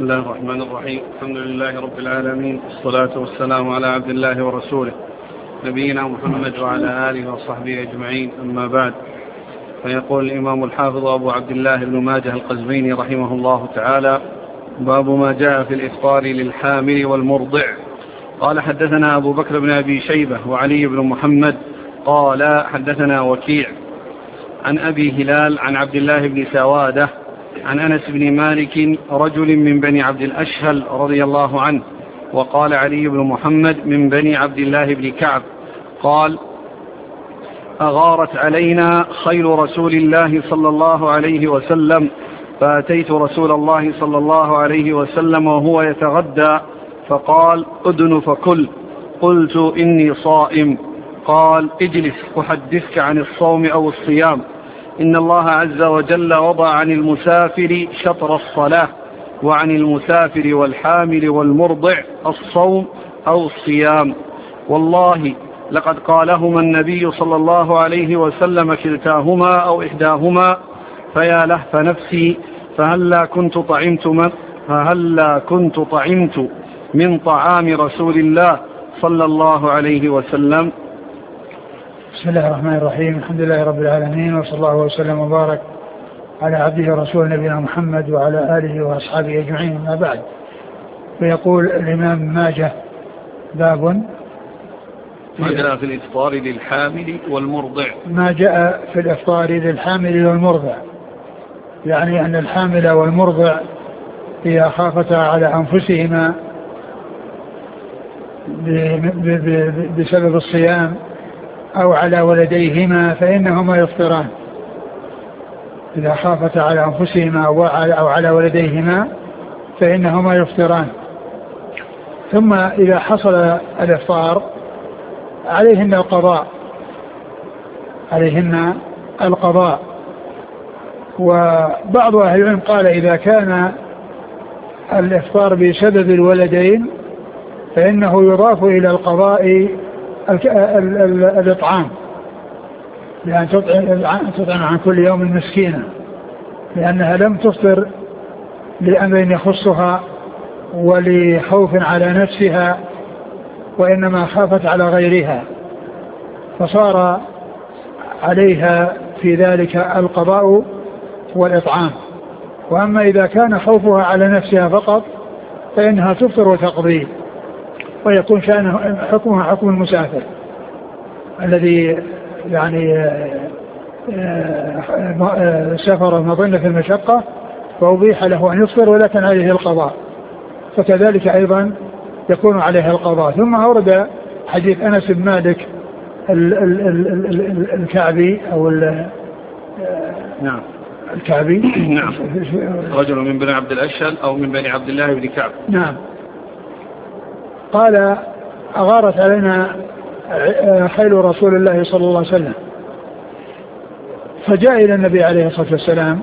الله الرحمن الرحيم. الحمد لله رب العالمين، والصلاة والسلام على عبد الله ورسوله نبينا محمد وعلى آله وصحبه أجمعين، أما بعد. فيقول الإمام الحافظ أبو عبد الله بن ماجه القزويني رحمه الله تعالى: باب ما جاء في الإفطار للحامل والمرضع. قال: حدثنا أبو بكر بن أبي شيبة وعلي بن محمد قال: حدثنا وكيع عن أبي هلال عن عبد الله بن سوادة عن أنس بن مالك رجل من بني عبد الأشهل رضي الله عنه. وقال علي بن محمد من بني عبد الله بن كعب قال: أغارت علينا خيل رسول الله صلى الله عليه وسلم، فأتيت رسول الله صلى الله عليه وسلم وهو يتغدى فقال: أدن فكل. قلت: إني صائم. قال: اجلس أحدثك عن الصوم أو الصيام. إن الله عز وجل وضع عن المسافر شطر الصلاة، وعن المسافر والحامل والمرضع الصوم أو الصيام. والله لقد قالهما النبي صلى الله عليه وسلم كلتاهما أو إحداهما، فيا لهف نفسي فهلا كنت طعمت من طعام رسول الله صلى الله عليه وسلم. بسم الله الرحمن الرحيم. الحمد لله رب العالمين، وصلى الله وسلم وبارك على عبده ورسوله نبينا محمد وعلى آله وأصحابه أجمعين، ما بعد. فيقول الإمام ماجه: باب ما جاء في الإفطار للحامل والمرضع. ما جاء في الإفطار للحامل والمرضع، يعني أن الحامل والمرضع إذا خافتا على أنفسهما بسبب الصيام أو على ولديهما فإنهما يفطران. إذا خافتا على أنفسهما أو على ولديهما فإنهما يفطران. ثم إذا حصل الإفطار عليهن القضاء. وبعض أهل العلم قال: إذا كان الإفطار بسبب الولدين فإنه يضاف إلى القضاء الإطعام، لأن تطعم عن كل يوم مسكينا، لأنها لم تفطر لأمر يخصها ولخوف على نفسها، وإنما خافت على غيرها، فصار عليها في ذلك القضاء والإطعام. وأما إذا كان خوفها على نفسها فقط فإنها تفطر وتقضي، ويكون حكمها حكم المسافر الذي يعني سافر مظنة في المشقة فأبيح له أن يفطر ولكن عليه القضاء، فكذلك أيضا يكون عليه القضاء. ثم أورد حديث أنس بن مالك الكعبي أو نعم الكعبي نعم رجل من بني عبد الأشهل أو من بني عبد الله بن كعب. نعم. قال: أغارت علينا خيل رسول الله صلى الله عليه وسلم، فجاء إلى النبي عليه الصلاة والسلام.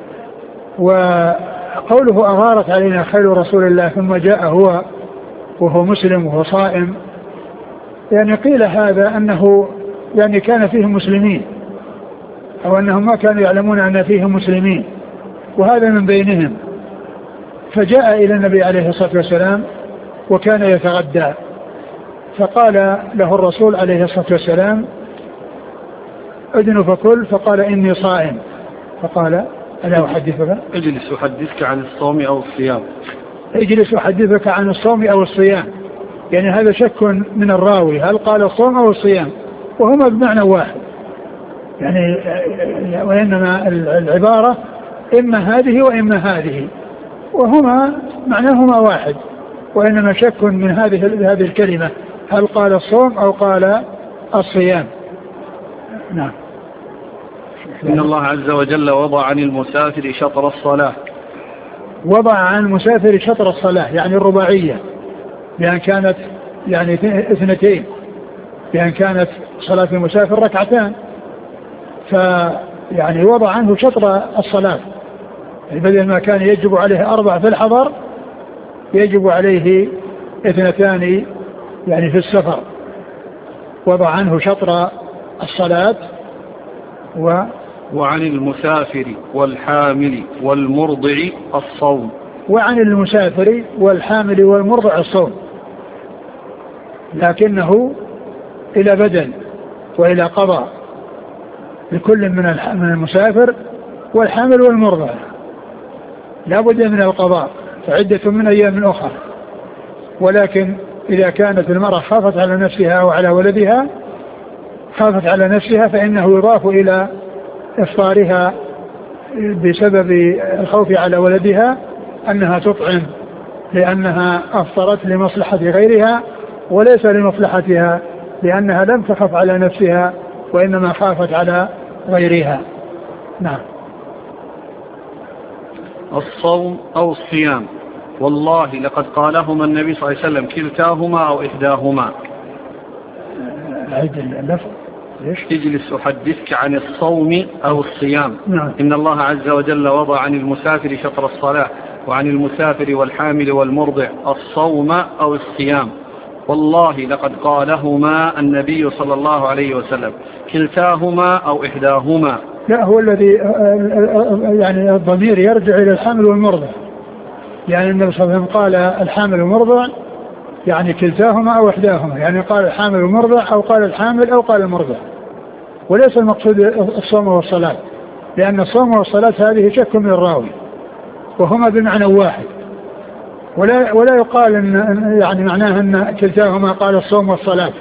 وقوله أغارت علينا خيل رسول الله ثم جاء هو وهو مسلم وهو صائم، يعني قيل هذا أنه يعني كان فيهم مسلمين، أو أنهم ما كانوا يعلمون أن فيهم مسلمين، وهذا من بينهم. فجاء إلى النبي عليه الصلاة والسلام وكان يتغدى، فقال له الرسول عليه الصلاة والسلام: أدن فكل. فقال: إني صائم. فقال: ألا أحدثك؟ اجلس أحدثك عن الصوم أو الصيام. اجلس أحدثك عن الصوم أو الصيام، يعني هذا شك من الراوي هل قال الصوم أو الصيام، وهما بمعنى واحد يعني، وإنما العبارة إما هذه وإما هذه، وهما معناهما واحد، وإنما شك من هذه الكلمة هل قال الصوم أو قال الصيام. نعم. إن الله عز وجل وضع عن المسافر شطر الصلاة. وضع عن المسافر شطر الصلاة يعني الرباعية، بأن كانت يعني 2، بأن كانت صلاة المسافر 2، فيعني وضع عنه شطر الصلاة، بدل ما كان يجب عليه 4 في الحضر يجب عليه 2 يعني في السفر. وضع عنه شطر الصلاة. وعن المسافر والحامل والمرضع الصوم. وعن المسافر والحامل والمرضع الصوم، لكنه إلى بدل وإلى قضاء لكل من المسافر والحامل والمرضع، لا بد من القضاء، فعدة من أيام أخرى. ولكن إذا كانت المرأة خافت على نفسها أو على ولدها، خافت على نفسها فإنه يضاف إلى إفطارها بسبب الخوف على ولدها أنها تطعم، لأنها أفطرت لمصلحة غيرها وليس لمصلحتها، لأنها لم تخف على نفسها وإنما خافت على غيرها. نعم. الصوم أو الصيام، والله لقد قالهما النبي صلى الله عليه وسلم كلتاهما أو إحداهما. عيد اللفظ. اجلس أحدثك عن الصوم أو الصيام. نعم. إن الله عز وجل وضع عن المسافر شطر الصلاة، وعن المسافر والحامل والمرضع الصوم أو الصيام، والله لقد قالهما النبي صلى الله عليه وسلم كلتاهما أو إحداهما. لا، هو الذي يعني الضمير يرجع إلى الحامل والمرضع، يعني النبي صلى الله عليه وسلم قال الحامل والمرضع يعني كلتاهما أو إحداهما، يعني قال الحامل والمرضع أو قال الحامل أو قال المرضع، وليس المقصود الصوم والصلاة، لأن الصوم والصلاة هذه شك من الراوي وهما بمعنى واحد، ولا يقال إن يعني معناه أن كلتاهما قال الصوم والصلاة.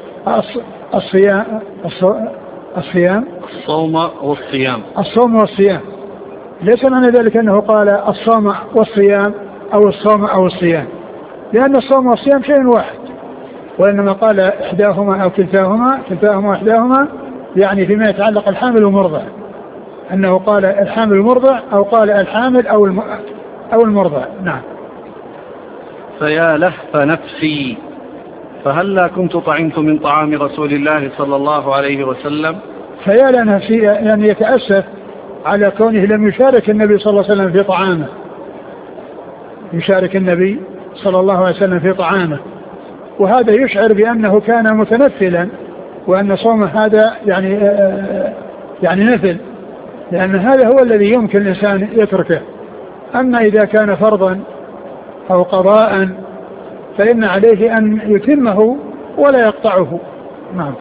الصيام الصوم والصيام، ليس معنى ذلك أنه قال الصوم والصيام أو الصوم أو الصيام، لأن الصوم والصيام شيء واحد، وإنما قال إحداهما أو كلتاهما وإحداهما، يعني فيما يتعلق الحامل والمرضع، أنه قال الحامل والمرضع أو قال الحامل أو المرضع. نعم. فيا لهف نفسي، فهلا كنت طعمت من طعام رسول الله صلى الله عليه وسلم. فيا لنفسي يعني يتأسف على كونه لم يشارك النبي صلى الله عليه وسلم في طعامه، يشارك النبي صلى الله عليه وسلم في طعامه، وهذا يشعر بأنه كان متنفلا، وأن صومه هذا يعني نفل، لأن هذا هو الذي يمكن الإنسان يتركه. أما إذا كان فرضا أو قضاء فإن عليه أن يتمه ولا يقطعه. نعم.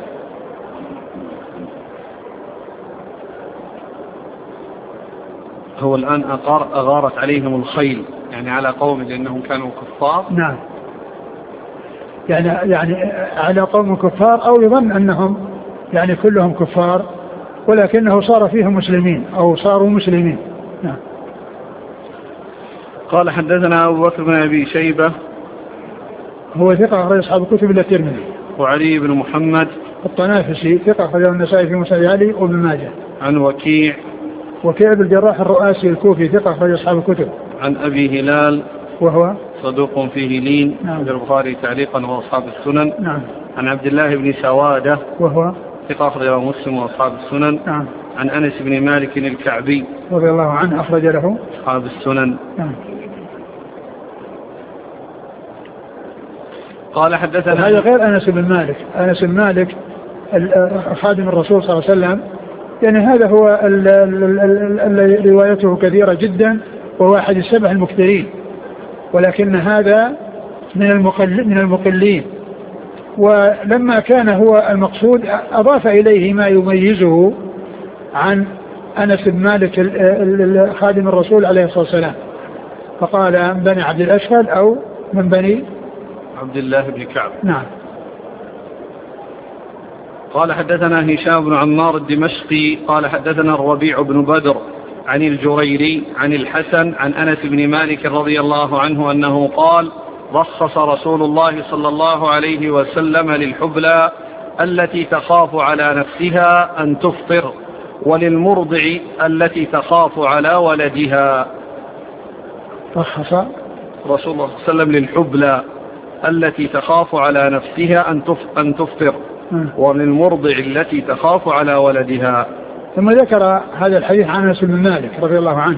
هو الآن أغارت عليهم الخيل، يعني على قوم لأنهم كانوا كفار. نعم، يعني على قوم كفار، أو يظن أنهم يعني كلهم كفار ولكنه صار فيهم مسلمين أو صاروا مسلمين. نعم. قال حدثنا أبو بكر بن أبي شيبة هو ثقة أخرج أصحاب الكتب إلا الترمذي. وعلي بن محمد الطنافسي ثقة أخرجه النسائي في مسند علي وابن ماجه. عن وكيع بن الجراح الرؤاسي الكوفي ثقة أخرج أصحاب الكتب. عن أبي هلال وهو صدوق فيه لين. نعم. البخاري تعليقا وأصحاب السنن. نعم. عن عبد الله بن سوادة وهو ثقة أخرجه مسلم وأصحاب السنن. نعم. عن أنس بن مالك الكعبي رضي الله عنه أخرج له أصحاب السنن. نعم. قال حدثنا هذا غير أنس بن مالك خادم الرسول صلى الله عليه وسلم، يعني هذا هو روايته كثيرة جدا وهو أحد السبع المكثرين، ولكن هذا من المقلين، ولما كان هو المقصود أضاف إليه ما يميزه عن أنس بن مالك خادم الرسول عليه الصلاة والسلام، فقال من بني عبد الأشهل أو من بني عبد الله بن كعب. نعم. قال حدثنا هشام بن عمار الدمشقي قال حدثنا الربيع بن بدر عن الجريري عن الحسن عن أنس بن مالك رضي الله عنه أنه قال رخص رسول الله صلى الله عليه وسلم للحبلى التي تخاف على نفسها أن تفطر، وللمرضع التي تخاف على ولدها. رخص رسول الله صلى الله عليه وسلم للحبلى التي تخاف على نفسها أن تفطر، وللمرضع التي تخاف على ولدها. ثم ذكر هذا الحديث عن أنس بن مالك رضي الله عنه،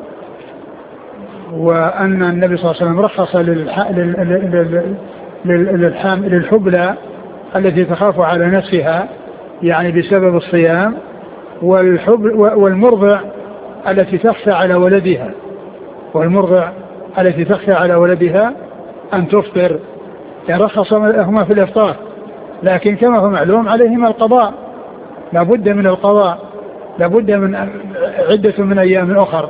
وأن النبي صلى الله عليه وسلم رخص للحبلى التي تخاف على نفسها يعني بسبب الصيام، والمرضع التي تخشى على ولدها، والمرضع التي تخشى على ولدها أن تفطر، يعني رخص لهما في الإفطار، لكن كما هو معلوم عليهما القضاء، لا بد من القضاء، لا بد من عدة من أيام أخر.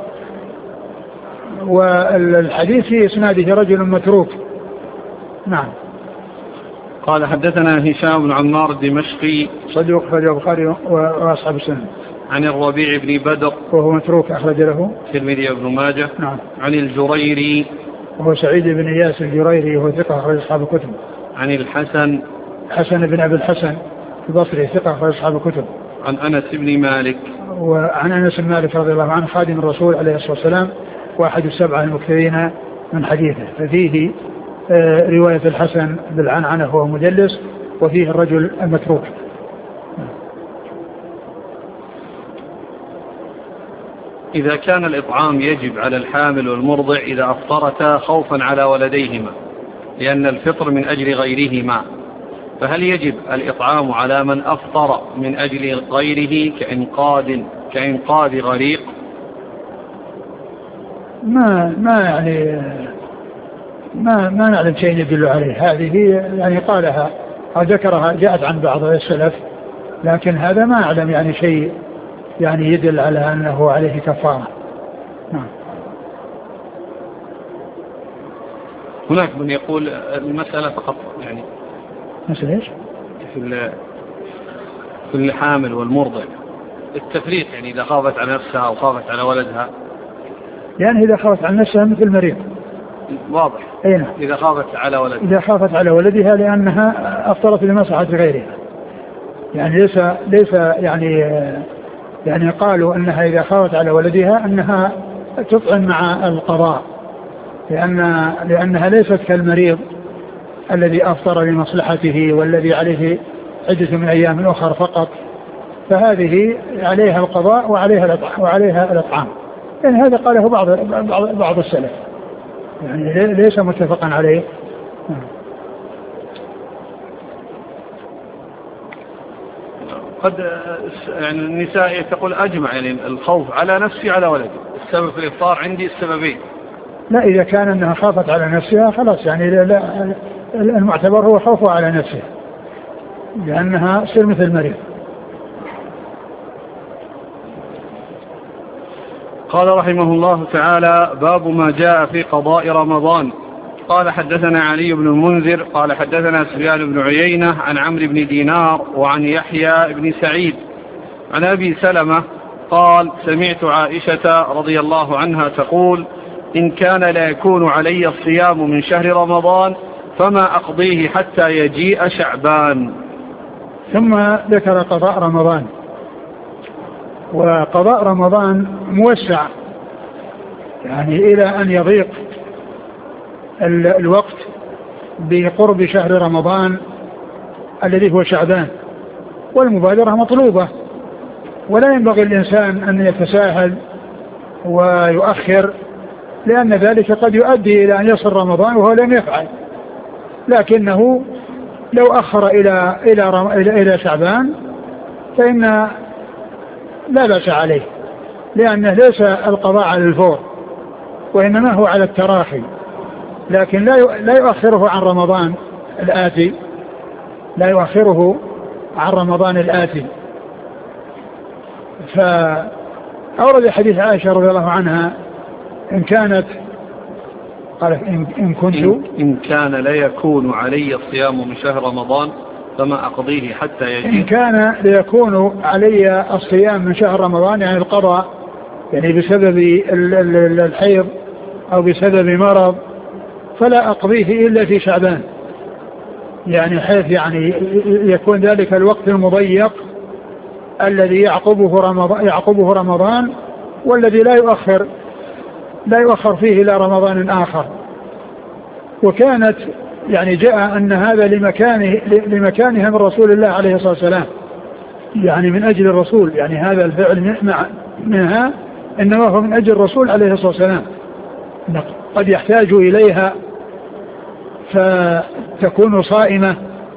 والحديث في إسناده رجل متروك. نعم. قال حدثنا هشام بن عمار الدمشقي صدوق أخرج البخاري وأصحاب السنن. عن الربيع بن بدر وهو متروك أخرج له الترمذي وابن ماجه. نعم. عن الجريري وهو سعيد بن إياس الجريري وهو ثقة أخرج أصحاب الكتب. عن الحسن بن أبي الحسن البصري ثقة أخرج أصحاب الكتب. عن أنس بن مالك وعن أنس بن مالك رضي الله عنه خادم الرسول عليه الصلاة والسلام وأحد السبعة المكثرين من حديثه، ففيه رواية الحسن بالعنعنة هو مدلس، وفيه الرجل المتروك. إذا كان الإطعام يجب على الحامل والمرضع إذا أفطرتا خوفا على ولديهما لأن الفطر من أجل غيرهما، فهل يجب الإطعام على من أفطر من أجل غيره كإنقاذ غريق؟ ما يعني ما نعلم شيء يدل عليه. هذه يعني قالها أو ذكرها جاءت عن بعض السلف، لكن هذا ما أعلم يعني شيء يعني يدل على أنه عليه كفارة. نعم. هناك من يقول المسألة فقط يعني مثل ايش؟ في الحامل والمرضع التفريق، يعني إذا خافت على نفسها أو خافت على ولدها، يعني إذا خافت على نفسها مثل المريض واضح. أين؟ إذا خافت على ولدها لأنها أفطرت لمصلحة غيرها، يعني ليس يعني قالوا أنها إذا خافت على ولدها أنها تطعم مع القضاء، لأنها ليست كالمريض الذي أفطر لمصلحته والذي عليه عدة من أيام أخر فقط، فهذه عليها القضاء وعليها الإطعام. يعني هذا قاله بعض السلف، يعني ليس متفقا عليه. قد يعني النساء تقول أجمع يعني الخوف على نفسي على ولدي، السبب في الإفطار عندي السببين. لا، إذا كان أنها خافت على نفسها خلاص، يعني لا المعتبر هو خوفها على نفسها لأنها تصير مثل المريض. قال رحمه الله تعالى: باب ما جاء في قضاء رمضان. قال حدثنا علي بن المنذر قال حدثنا سفيان بن عيينة عن عمرو بن دينار وعن يحيى بن سعيد عن أبي سلمة قال: سمعت عائشة رضي الله عنها تقول: إن كان لا يكون علي الصيام من شهر رمضان فما أقضيه حتى يجيء شعبان. ثم ذكر قضاء رمضان. وقضاء رمضان موسع، يعني إلى أن يضيق الوقت بقرب شهر رمضان الذي هو شعبان، والمبادرة مطلوبة، ولا ينبغي الإنسان أن يتساهل ويؤخر، لأن ذلك قد يؤدي إلى أن يصل رمضان وهو لم يفعل، لكنه لو أخر إلى شعبان فإن لا بأس عليه، لأنه ليس القضاء على الفور وإنما هو على التراخي، لكن لا يؤخره عن رمضان الآتي، لا يؤخره عن رمضان الآتي. فأورد حديث عائشة رضي الله عنها: إن كانت قال إن كان لا يكون علي الصيام من شهر رمضان فما أقضيه حتى يجي. إن كان ليكون علي الصيام من شهر رمضان، يعني القضاء، يعني بسبب الحيض أو بسبب مرض، فلا أقضيه إلا في شعبان، يعني حيث يعني يكون ذلك الوقت المضيق الذي يعقبه رمضان، والذي لا يؤخر فيه إلى رمضان آخر. وكانت يعني جاء أن هذا لمكانها من رسول الله عليه الصلاة والسلام، يعني من أجل الرسول، يعني هذا الفعل منها إنما هو من أجل الرسول عليه الصلاة والسلام، قد يحتاج إليها فتكون صائمة،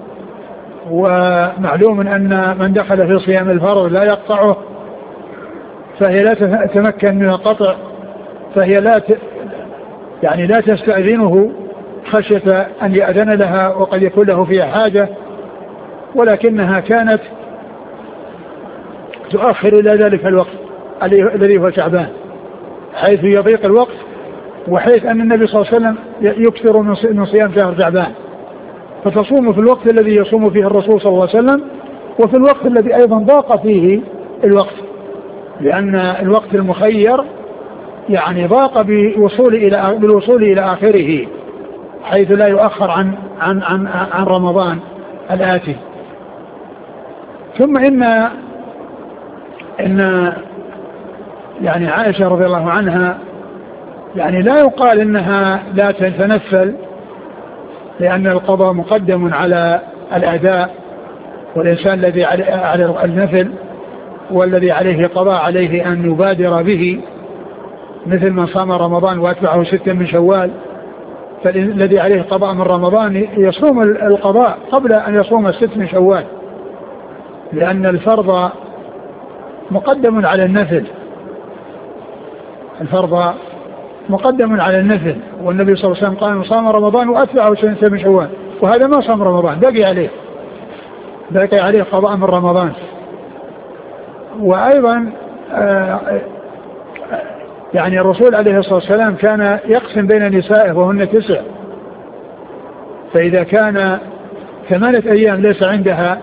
ومعلوم أن من دخل في صيام الفرض لا يقطعه، فهي لا تتمكن من القطع، فهي يعني لا تستأذنه خشية أن يأذن لها وقد يكون له فيها حاجة، ولكنها كانت تؤخر إلى ذلك الوقت الذي هو شعبان، حيث يضيق الوقت، وحيث أن النبي صلى الله عليه وسلم يكثر من صيام شهر شعبان، فتصوم في الوقت الذي يصوم فيه الرسول صلى الله عليه وسلم، وفي الوقت الذي أيضا ضاق فيه الوقت، لأن الوقت المخير يعني ضاق بالوصول إلى آخره، حيث لا يؤخر عن رمضان الآتي. ثم إن يعني عائشة رضي الله عنها يعني لا يقال إنها لا تتنفل، لأن القضاء مقدم على الأداء، والإنسان الذي على النفل والذي عليه قضاء عليه أن يبادر به، مثل من صام رمضان وأتبعه 6 من شوال، فالذي عليه قضاء من رمضان يصوم القضاء قبل أن يصوم 6 من شوال، لأن الفرض مقدم على النفل، الفرض مقدم على النفل، والنبي صلى الله عليه وسلم قال صام رمضان وأتبعه 6 من شوال، وهذا ما صام رمضان، بقي عليه قضاء من رمضان. وأيضا يعني الرسول عليه الصلاة والسلام كان يقسم بين نسائه وهن 9، فإذا كان 8 أيام ليس عندها،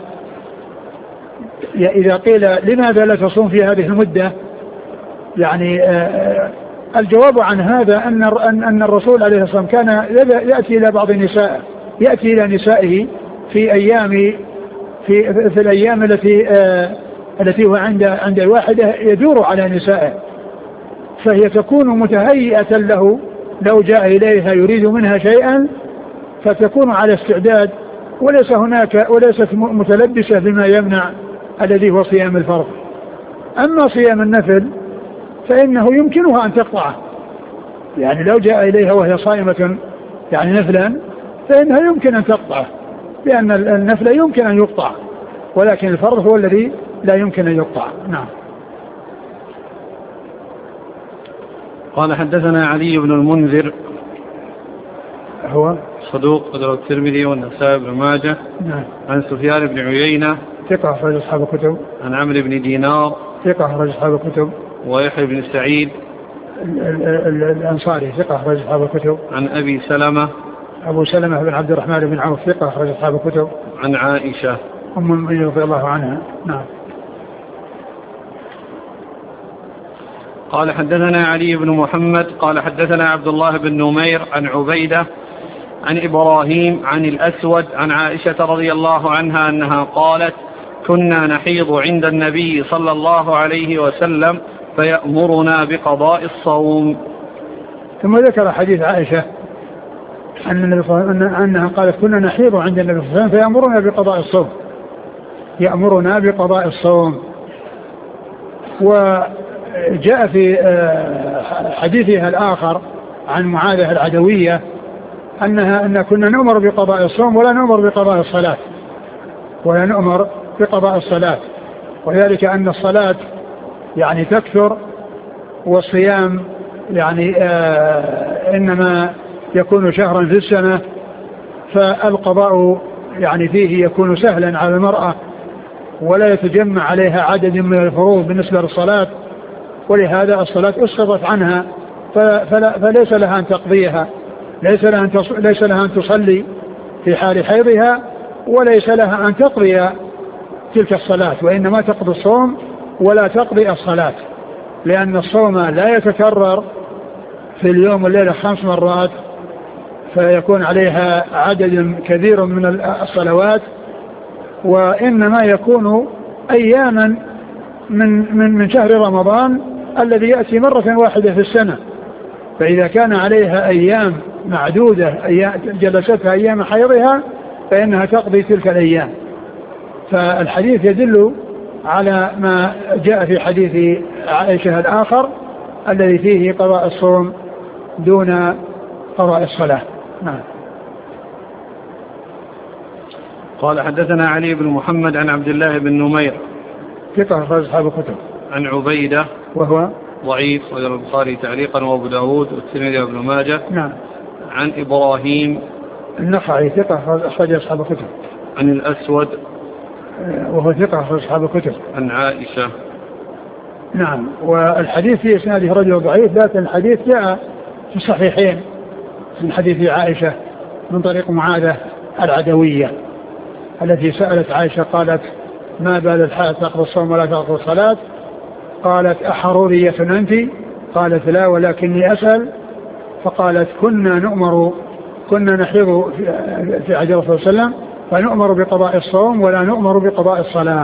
إذا قيل لماذا لا تصوم في هذه المدة، يعني الجواب عن هذا أن الرسول عليه الصلاة والسلام كان يأتي إلى بعض نسائه، يأتي إلى نسائه في الأيام التي هو عند الواحدة يدور على نسائه، فهي تكون متهيئة له لو جاء إليها يريد منها شيئا، فتكون على استعداد، وليست متلبسة بما يمنع الذي هو صيام الفرض. أما صيام النفل فإنه يمكنها أن تقطعه، يعني لو جاء إليها وهي صائمة يعني نفلا فإنها يمكن أن تقطعه، لأن النفل يمكن أن يقطع، ولكن الفرض هو الذي لا يمكن أن يقطع. نعم. قال حدثنا علي بن المنذر هو صدوق قدر الترمذي والنسائي بن ماجه. نعم. عن سفيان بن عيينة ثقة أخرج أصحاب الكتب. عن عمرو بن دينار ثقة أخرج أصحاب الكتب. ويحيى بن سعيد الأنصاري ثقة أخرج أصحاب الكتب. عن أبي سلمة أبو سلمة بن عبد الرحمن بن عوف ثقة أخرج أصحاب الكتب. عن عائشة أم المؤمنين رضي الله عنها. نعم. قال حدثنا علي بن محمد قال حدثنا عبد الله بن نمير عن عبيدة عن إبراهيم عن الأسود عن عائشة رضي الله عنها أنها قالت كنا نحيض عند النبي صلى الله عليه وسلم فيأمرنا بقضاء الصوم. ثم ذكر حديث عائشة أنها قالت كنا نحيض عند النبي صلى الله عليه وسلم فيأمرنا بقضاء الصوم، يأمرنا بقضاء الصوم. وجاء في حديثها الآخر عن معاذة العدوية أن كنا نؤمر بقضاء الصوم ولا نؤمر بقضاء الصلاة، وذلك أن الصلاة يعني تكثر، والصيام يعني إنما يكون شهرا في السنة، فالقضاء يعني فيه يكون سهلا على المرأة ولا يتجمع عليها عدد من الفروض بالنسبة للصلاة، ولهذا الصلاة أسقطت عنها فليس لها أن تقضيها، ليس لها أن تصلي في حال حيضها، وليس لها أن تقضي تلك الصلاة، وإنما تقضي الصوم ولا تقضي الصلاة، لأن الصوم لا يتكرر في اليوم والليلة 5 مرات، فيكون عليها عدد كبير من الصلوات، وإنما يكون أياما من شهر رمضان الذي يأتي مرة واحدة في السنة، فإذا كان عليها أيام معدودة جلستها أيام حيضها فإنها تقضي تلك الأيام. فالحديث يدل على ما جاء في حديث عائشة الآخر الذي فيه قضاء الصوم دون قضاء الصلاة. نعم. قال حدثنا علي بن محمد عن عبد الله بن نمير ثقة أخرج أصحاب الكتب. عن عبيدة وهو ضعيف وغير البخاري تعليقا وأبو داود والترمذي وابن ماجه. نعم. عن إبراهيم النخعي ثقة أخرج أصحاب الكتب. عن الأسود وهو ثقة أخرج أصحاب الكتب. عن عائشة. نعم. والحديث في إسناده رجل ضعيف، لكن الحديث جاء في الصحيحين من حديث عائشة من طريق معاذة العدوية التي سألت عائشة قالت: ما بال الحائض تقضي الصوم ولا تقضي الصلاة؟ قالت: أحرورية أنت؟ قالت: لا ولكني أسأل. فقالت: كنا نحيض في عهد الرسول صلى الله عليه وسلم فنؤمر بقضاء الصوم ولا نؤمر بقضاء الصلاة.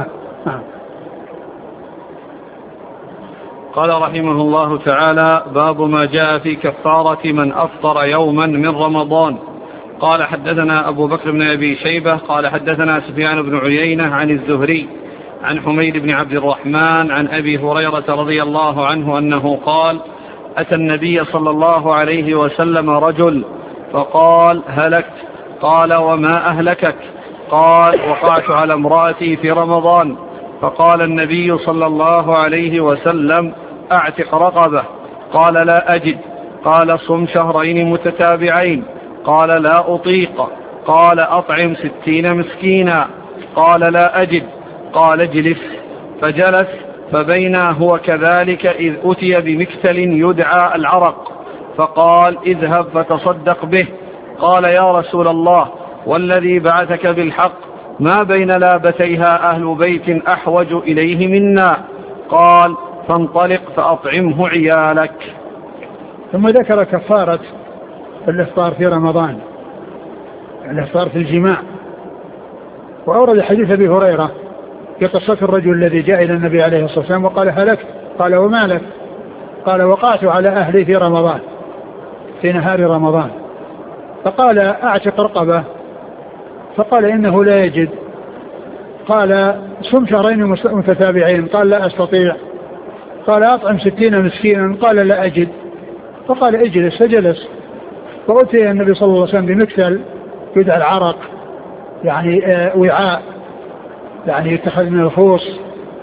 قال رحمه الله تعالى: باب ما جاء في كفارة من أفطر يوما من رمضان. قال: حدثنا أبو بكر بن أبي شيبة قال: حدثنا سفيان بن عيينة عن الزهري عن حميد بن عبد الرحمن عن أبي هريرة رضي الله عنه أنه قال: أتى النبي صلى الله عليه وسلم رجل فقال: هلكت. قال: وما أهلكك؟ قال: وقعت على امرأتي في رمضان. فقال النبي صلى الله عليه وسلم: أعتق رقبة. قال: لا أجد. قال: صم شهرين متتابعين. قال: لا أطيق. قال: أطعم 60 مسكينا. قال: لا أجد. قال: اجلس. فجلس. فبينا هو كذلك إذ أتي بمكتل يدعى العرق فقال: اذهب فتصدق به. قال: يا رسول الله والذي بعثك بالحق ما بين لابتيها أهل بيت أحوج إليه منا. قال: فانطلق فأطعمه عيالك. ثم ذكر كفارة الإفطار في رمضان، الإفطار في الجماع، وأورد حديث أبي هريرة في قصة الرجل الذي جاء إلى النبي عليه الصلاة والسلام وقال: هلكت. قال: وما لك؟ قال: وقعت على أهلي في رمضان، في نهار رمضان. فقال: أعتق رقبة. فقال: إنه لا يجد. قال: صم شهرين متتابعين. قال: لا أستطيع. قال: أطعم 60 مسكينا. قال: لا أجد. فقال: اجلس. فجلس. فأتي النبي صلى الله عليه وسلم بمكتل يدعى العرق، يعني وعاء يعني يتخذ من الخوص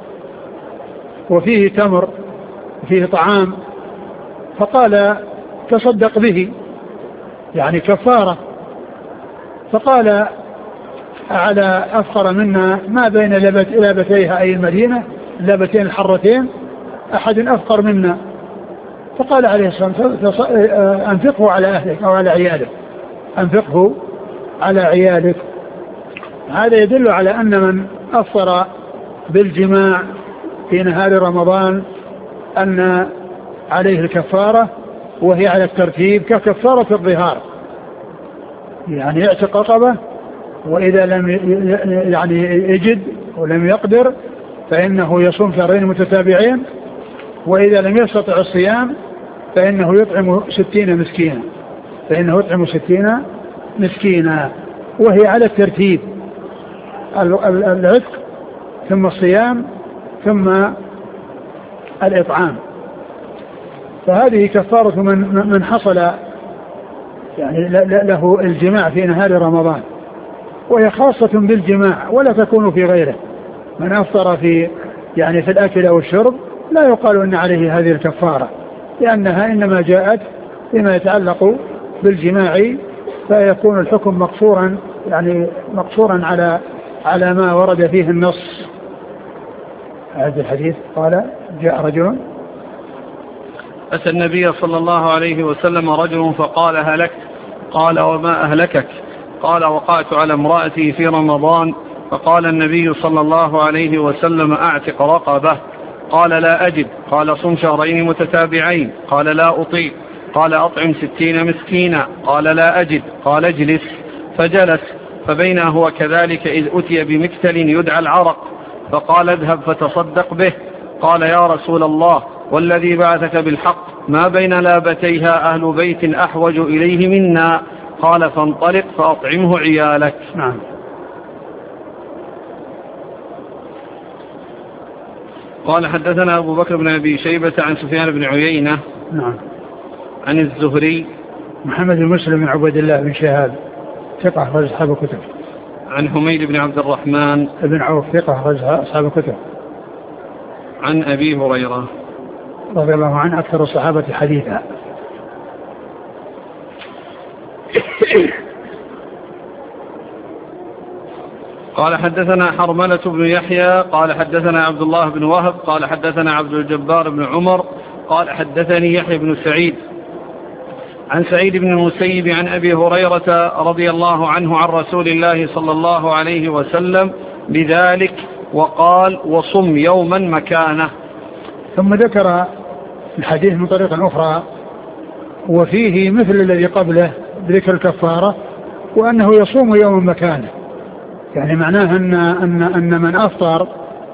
وفيه تمر وفيه طعام. فقال: تصدق به، يعني كفارة. فقال: على أفقر منا ما بين لابتيها أي المدينة، اللابتين الحرتين، أحد أفقر منا. فقال عليه الصلاة والسلام: أنفقه على أهلك أو على عيالك، أنفقه على عيالك. هذا يدل على أن من أفطر بالجماع في نهار رمضان أن عليه الكفارة، وهي على الترتيب ككفارة الظهار، يعني يعتق رقبة، وإذا لم يعني يجد ولم يقدر فإنه يصوم شهرين متتابعين، وإذا لم يستطع الصيام فإنه يطعم 60 مسكينا، فإنه يطعم 60 مسكينا، وهي على الترتيب: العتق ثم الصيام ثم الإطعام. فهذه كفارة من حصل يعني له الجماع في نهار رمضان، وهي خاصة بالجماع ولا تكون في غيره. من أفطر في يعني في الأكل أو الشرب لا يقال أن عليه هذه الكفارة، لأنها إنما جاءت فيما يتعلق بالجماع، فيكون الحكم مقصورا يعني مقصورا على ما ورد فيه النص. هذا الحديث قال: جاء رجل أتى النبي صلى الله عليه وسلم رجل فقال: هلكت. قال: وما أهلكك؟ قال: وقعت على امرأتي في رمضان. فقال النبي صلى الله عليه وسلم: أعتق رقبة. قال: لا أجد. قال: صم شهرين متتابعين. قال: لا أطيق. قال: أطعم 60 مسكينا. قال: لا أجد. قال: اجلس. فجلس. فبينا هو كذلك إذ أتي بمكتل يدعى العرق فقال: اذهب فتصدق به. قال: يا رسول الله والذي بعثك بالحق ما بين لابتيها أهل بيت أحوج إليه منا. قال: فانطلق فأطعمه عيالك. نعم. قال: حدثنا أبو بكر بن أبي شيبة عن سفيان بن عيينة نعم عن الزهري محمد بن مسلم بن عبد الله بن شهاب ثقة أخرج أصحاب الكتب. عن حميد بن عبد الرحمن بن عوف ثقة أخرج أصحاب الكتب. عن أبي هريرة رضي الله عنه أكثر الصحابة حديثا. قال حدثنا حرملة بن يحيى قال حدثنا عبد الله بن وهب قال حدثنا عبد الجبار بن عمر قال حدثني يحيى بن سعيد عن سعيد بن المسيب عن أبي هريرة رضي الله عنه عن رسول الله صلى الله عليه وسلم بذلك وقال وصم يوما مكانه. ثم ذكر الحديث من طريق أخرى وفيه مثل الذي قبله بذكر الكفارة وأنه يصوم يوما مكانه، يعني معناه أن من أفطر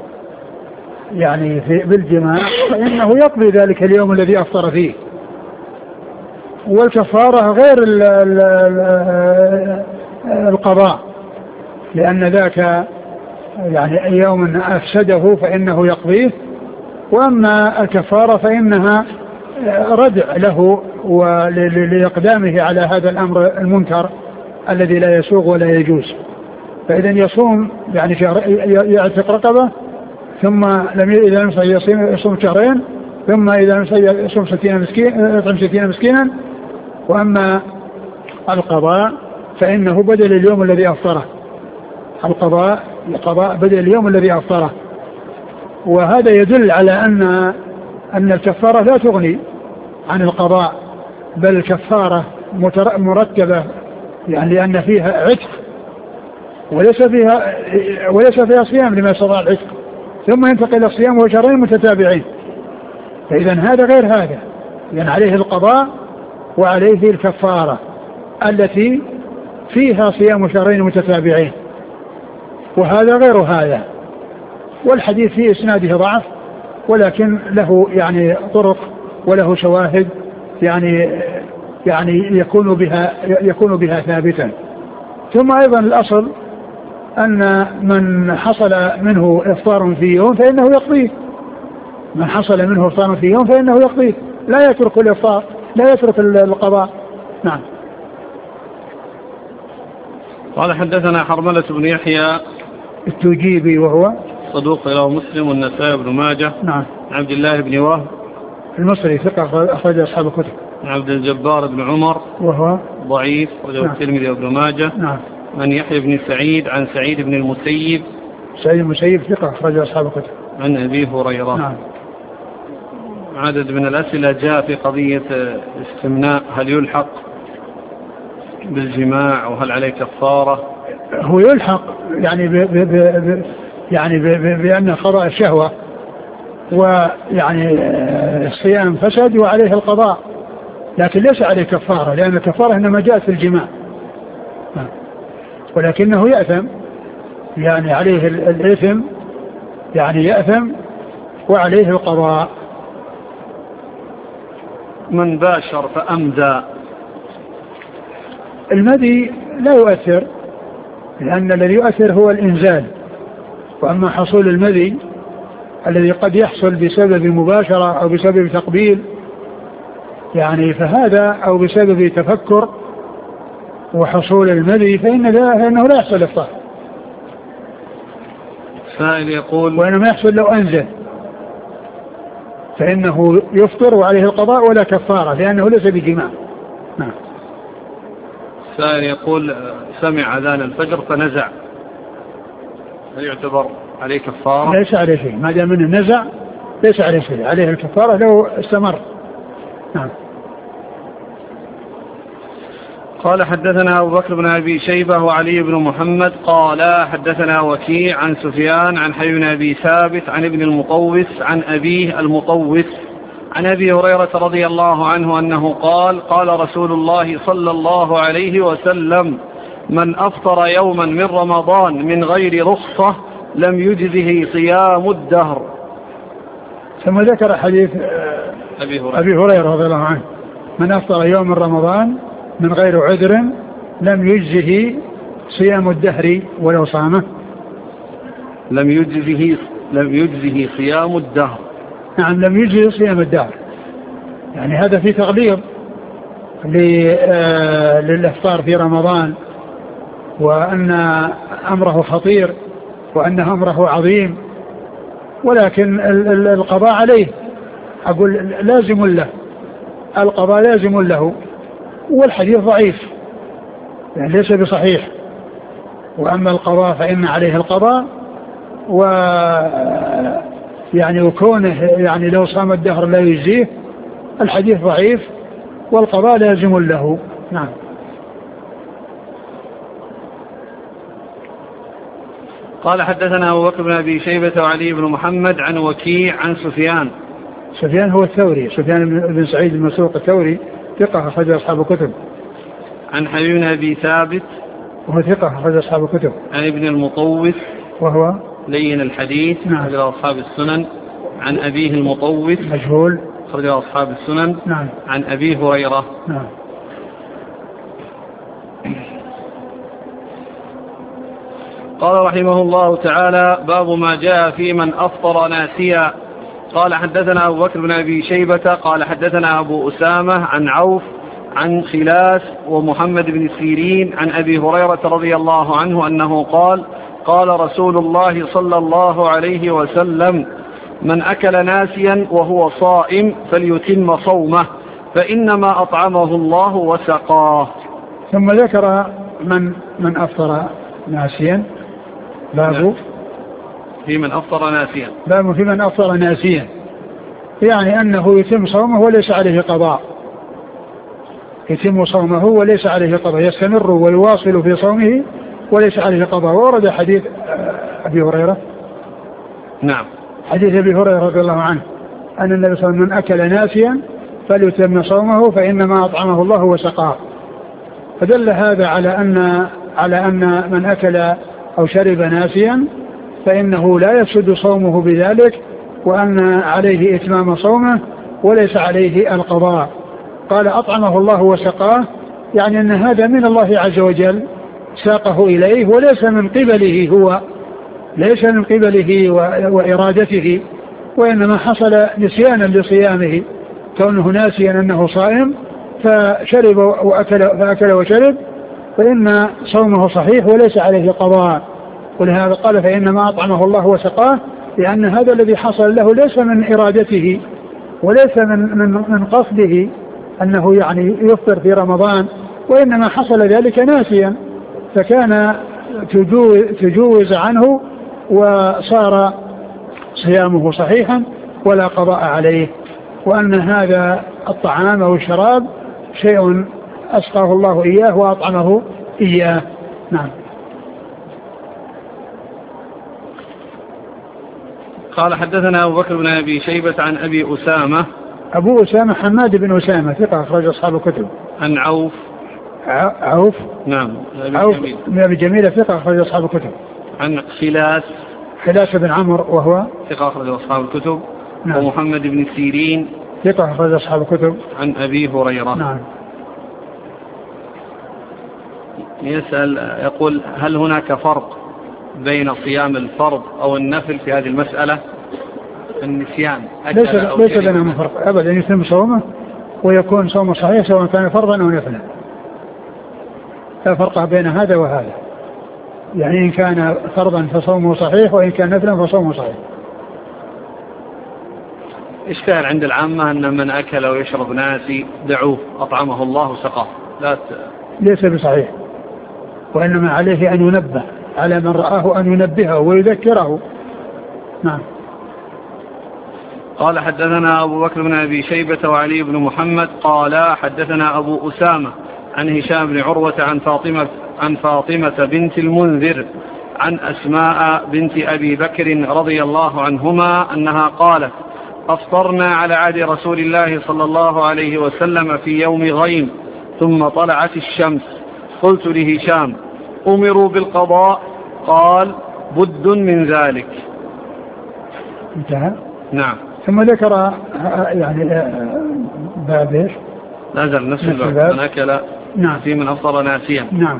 يعني بالجماع فإنه يقضي ذلك اليوم الذي أفطر فيه، والكفارة غير القضاء، لأن ذاك يعني يوم أفسده فإنه يقضيه، وأما الكفارة فإنها ردع له ولإقدامه على هذا الأمر المنكر الذي لا يسوغ ولا يجوز. فإذا يصوم يعني يعتق رقبة، ثم إذا لم يصوم شهرين، ثم إذا لم يصوم 60 مسكينا. وأما القضاء فإنه بدل اليوم الذي أفطره، القضاء بدل اليوم الذي أفطره. وهذا يدل على أن الكفارة لا تغني عن القضاء، بل الكفارة مرتبة، يعني لأن فيها عتق وليس فيها صيام لما استطاع العتق، ثم ينتقل إلى الصيام وشهرين متتابعين. فإذا هذا غير هذا، يعني عليه القضاء وعليه الكفارة التي فيها صيام شهرين متتابعين، وهذا غير هذا. والحديث في إسناده ضعف، ولكن له يعني طرق وله شواهد يعني يكون بها ثابتا. ثم أيضا الأصل أن من حصل منه إفطار في يوم فإنه يقضيه، من حصل منه إفطار في يوم فإنه يقضيه، لا يترك الإفطار، لا يترك القضاء. نعم. قال حدثنا حرملة بن يحيى التجيبي وهو صدوق له مسلم والنسائي بن ماجه. نعم. عبد الله بن وهب المصري ثقة أخرج أصحاب الكتب. عبد الجبار بن عمر وهو ضعيف وله الترمذي وابن ماجه. نعم. عن يحيى بن سعيد عن سعيد بن المسيب. سعيد المسيب ثقة أخرج أصحاب الكتب. عن أبي هريرة. نعم. عدد من الأسئلة جاء في قضية استمناء، هل يلحق بالجماع وهل عليه كفارة؟ هو يلحق يعني بأن قضاء الشهوة، ويعني الصيام فسد وعليه القضاء، لكن ليس عليه كفارة، لأن الكفارة إنما جاءت في الجماع، ولكنه يأثم، يعني عليه الإثم، يعني يأثم وعليه القضاء. من باشر فأمدى، المدي لا يؤثر، لأن الذي يؤثر هو الإنزال، وأما حصول المدي الذي قد يحصل بسبب مباشرة أو بسبب تقبيل يعني فهذا، أو بسبب تفكر وحصول المدي، فإنه لا يحصل إفطار. سائل يقول وإنما يحصل لو أنزل، فإنه يفطر وعليه القضاء ولا كفارة، لأنه ليس بجماع. نعم. سائل يقول سمع أذان الفجر فنزع، هل يعتبر عليه كفارة؟ ليس عليه شيء، ما دام منه نزع ليس عليه شيء، عليه الكفارة لو استمر. نعم. قال حدثنا أبو بكر بن أبي شيبة وعلي بن محمد قال حدثنا وكيع عن سفيان عن حي بن أبي ثابت عن ابن المطوس عن أبيه المطوس عن أبي هريرة رضي الله عنه أنه قال قال رسول الله صلى الله عليه وسلم من أفطر يوما من رمضان من غير رخصة لم يجزه صيام الدهر. ثم ذكر حديث أبي هريرة رضي الله عنه من أفطر يوم من رمضان من غير عذر لم يجزه صيام الدهر ولو صامه. لم يجزه صيام الدهر. نعم، لم يجزه صيام الدهر، يعني هذا في تغليظ للإفطار في رمضان، وأن أمره خطير وأن أمره عظيم، ولكن القضاء عليه أقول لازم له، القضاء لازم له، والحديث ضعيف يعني ليس بصحيح. وأما القضاء فإن عليه القضاء، يعني وكونه يعني لو صام الدهر لا يجزيه، الحديث ضعيف والقضاء لازم له. نعم. قال حدثنا أبو بكر بن أبي شيبة وعلي بن محمد عن وكيع عن سفيان. سفيان هو الثوري، سفيان بن سعيد المسروق الثوري، ثقة أخرج أصحاب الكتب. عن حبيب بن أبي ثابت وهو ثقة أخرج أصحاب الكتب. عن ابن المطوف وهو لين الحديث أخرج أصحاب السنن. عن أبيه المطوف مجهول أخرج أصحاب السنن. نعم. عن أبي هريرة. نعم. قال رحمه الله تعالى: باب ما جاء في من أفطر ناسيا. قال حدثنا أبو بكر بن أبي شيبة قال حدثنا أبو أسامة عن عوف عن خلاس ومحمد بن سيرين عن أبي هريرة رضي الله عنه أنه قال: قال رسول الله صلى الله عليه وسلم: من أكل ناسيا وهو صائم فليتم صومه فإنما أطعمه الله وسقاه. ثم ذكر من أفطر ناسيا. باب في من أفطر ناسيا. باب في من أفطر ناسيا، يعني أنه يتم صومه وليس عليه قضاء، يتم صومه وليس عليه قضاء، يستمر ويواصل في صومه وليس عليه قضاء. ورد حديث أبي هريرة. نعم. حديث أبي هريرة رضي الله عنه أن النبي صلى الله عليه وسلم: من أكل ناسيا فليتم صومه فإنما أطعمه الله وسقاه. فدل هذا على أن من أكل أو شرب ناسيا فإنه لا يفسد صومه بذلك، وأن عليه إتمام صومه وليس عليه القضاء. قال: أطعمه الله وسقاه، يعني أن هذا من الله عز وجل ساقه إليه، وليس من قبله هو، ليس من قبله وإرادته، وإنما حصل نسيانا لصيامه، كونه ناسيا أنه صائم فشرب فأكل وشرب، فإن صومه صحيح وليس عليه قضاء. ولهذا قال: فإنما أطعمه الله وسقاه، لأن هذا الذي حصل له ليس من إرادته وليس من قصده أنه يعني يفطر في رمضان، وإنما حصل ذلك ناسيا، فكان تجوز عنه وصار صيامه صحيحا ولا قضاء عليه. وأن هذا الطعام أو الشراب شيء أسقاه الله إياه وأطعمه إياه. نعم. قال حدثنا أبو بكر بن أبي شيبة عن أبي أسامة. أبو أسامة حماد بن أسامة ثقة أخرج أصحاب الكتب. عن عوف. عوف. نعم. عوف بن أبي جميلة ثقة أخرج أصحاب الكتب. عن خلاس بن عمرو وهو ثقة أخرج أصحاب الكتب. نعم. ومحمد بن سيرين ثقة أخرج أصحاب الكتب. عن أبي هريرة. نعم. يسأل يقول: هل هناك فرق بين صيام الفرض أو النفل في هذه المسألة؟ النسيان ليس بينهما فرق أبدا، يتم صومه ويكون صومه صحيح سواء كان فرضا أو نفلا، لا فرق بين هذا وهذا. يعني إن كان فرضا فصومه صحيح، وإن كان نفلا فصومه صحيح. إشكال عند العامة أن من أكل ويشرب ناسي دعوه أطعمه الله سقاه، ليس بصحيح، وإنما عليه أن ينبه على من رآه، أن ينبهه ويذكره. نعم. قال حدثنا أبو بكر بن أبي شيبة وعلي بن محمد قال حدثنا أبو أسامة عن هشام بن عروة عن فاطمة بنت المنذر عن أسماء بنت أبي بكر رضي الله عنهما أنها قالت: أفطرنا على عهد رسول الله صلى الله عليه وسلم في يوم غيم ثم طلعت الشمس. قلت لهشام: أمروا بالقضاء؟ قال: بد من ذلك. انتهى. نعم. ثم ذكر يعني باب ايش؟ لا زال نفس الباب. من أكل نعم. في من أفطر ناسيا. نعم.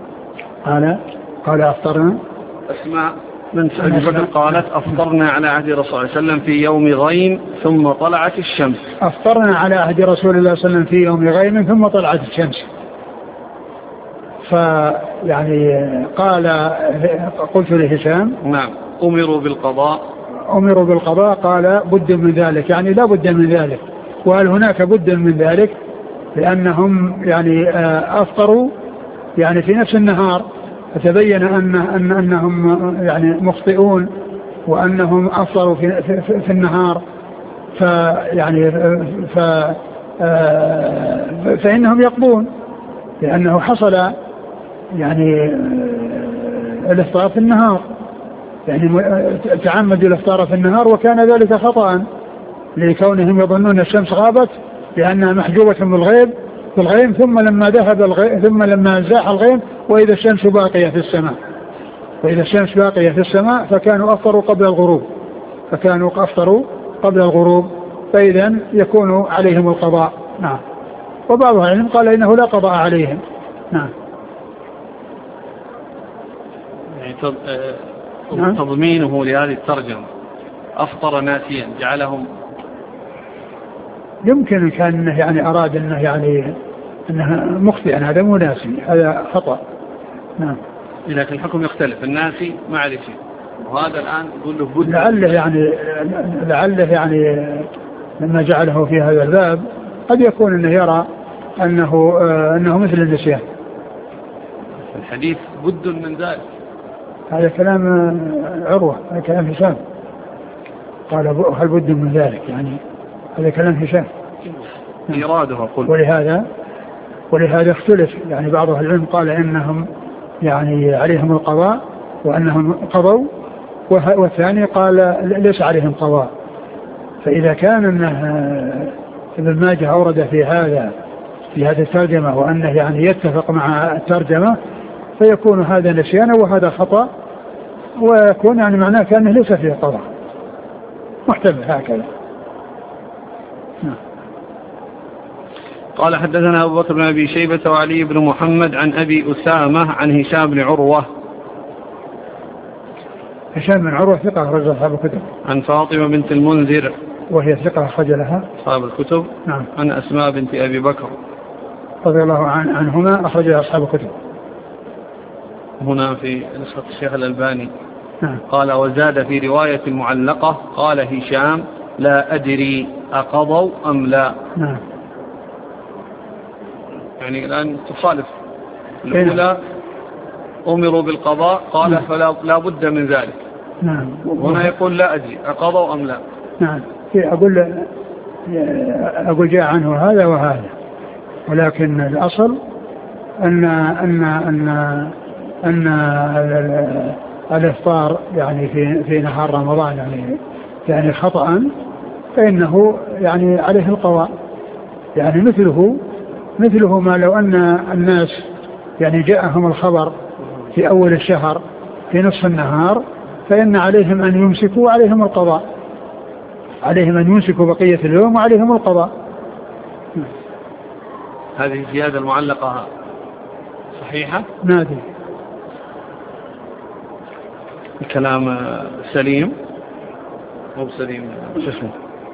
قال أفطرنا. أسماء بنت أبي بكر قالت: أفطرنا على عهد رسول الله صلى الله عليه وسلم في يوم غيم ثم طلعت الشمس. أفطرنا على عهد رسول الله صلى الله عليه وسلم في يوم غيم ثم طلعت الشمس. فيعني قلت لهشام: نعم. أمروا بالقضاء؟ أمروا بالقضاء قال بد من ذلك، يعني لا بد من ذلك. وهل هناك بد من ذلك؟ لأنهم يعني أفطروا يعني في نفس النهار، فتبين أنهم يعني مخطئون وأنهم أفطروا في النهار، فيعني فإنهم يقضون، لأنه حصل يعني الإفطار في النهار، يعني تعمدوا الإفطار في النهار، وكان ذلك خطأ لكونهم يظنون الشمس غابت لأنها محجوبة بالغيم، ثم لما ذهب الغيم، ثم لما زاح الغيم وإذا الشمس باقية في السماء، فكانوا أفطروا قبل الغروب، فإذا يكون عليهم القضاء. نعم. وبعض العلم قال إنه لا قضاء عليهم. نعم. يعني تضمينه لهذه الترجمة أفطر ناسيا جعلهم، يمكن كان يعني أراد أنه مخطئا، هذا مو ناسي، هذا خطأ. نعم. لكن الحكم يختلف، الناسي ما عرف شيء، وهذا الآن يقول له بد. لعله يعني لما جعله في هذا الباب قد يكون أنه يرى أنه مثل النسيان. الحديث بد من ذلك، هذا كلام عروة، هذا كلام هشام، قال هل بد من ذلك، يعني هذا كلام هشام إراده قل. ولهذا اختلف، يعني بعض العلم قال إنهم يعني عليهم القضاء وأنهم قضوا، والثاني قال ليس عليهم قضاء. فإذا كان ابن ماجه أورد في هذه الترجمة وأنه يعني يتفق مع الترجمة، فيكون هذا نسيانا وهذا خطأ، ويكون يعني معناه كأنه ليس فيه قضاء، محتمل هكذا. قال حدثنا أبو بكر بن أبي شيبة وعلي بن محمد عن أبي أسامة عن هشام بن عروة. هشام بن عروة ثقة أخرج أصحاب الكتب. عن فاطمة بنت المنذر وهي ثقة أخرج لها أصحاب الكتب. نعم. عن أسماء بنت أبي بكر رضي الله عنهما أخرج أصحاب الكتب. هنا في نسخة الشيخ الألباني. نعم. قال وزاد في رواية المعلقة قال هشام لا أدري أقضوا أم لا. نعم. يعني الآن تصالف الأولى أمروا بالقضاء قال نعم. فلا بد من ذلك. نعم. هنا يقول لا أدري أقضوا أم لا. نعم. أقول جاء عنه هذا وهذا، ولكن الأصل أن الإفطار يعني في نهار رمضان يعني خطأ، فإنه يعني عليه القضاء، يعني مثله ما لو أن الناس يعني جاءهم الخبر في أول الشهر في نصف النهار، فإن عليهم أن يمسكوا وعليهم القضاء، عليهم أن يمسكوا بقية اليوم وعليهم القضاء. هذه الزيادة المعلقة صحيحة؟ نادي الكلام سليم مو سليم، شو اسمه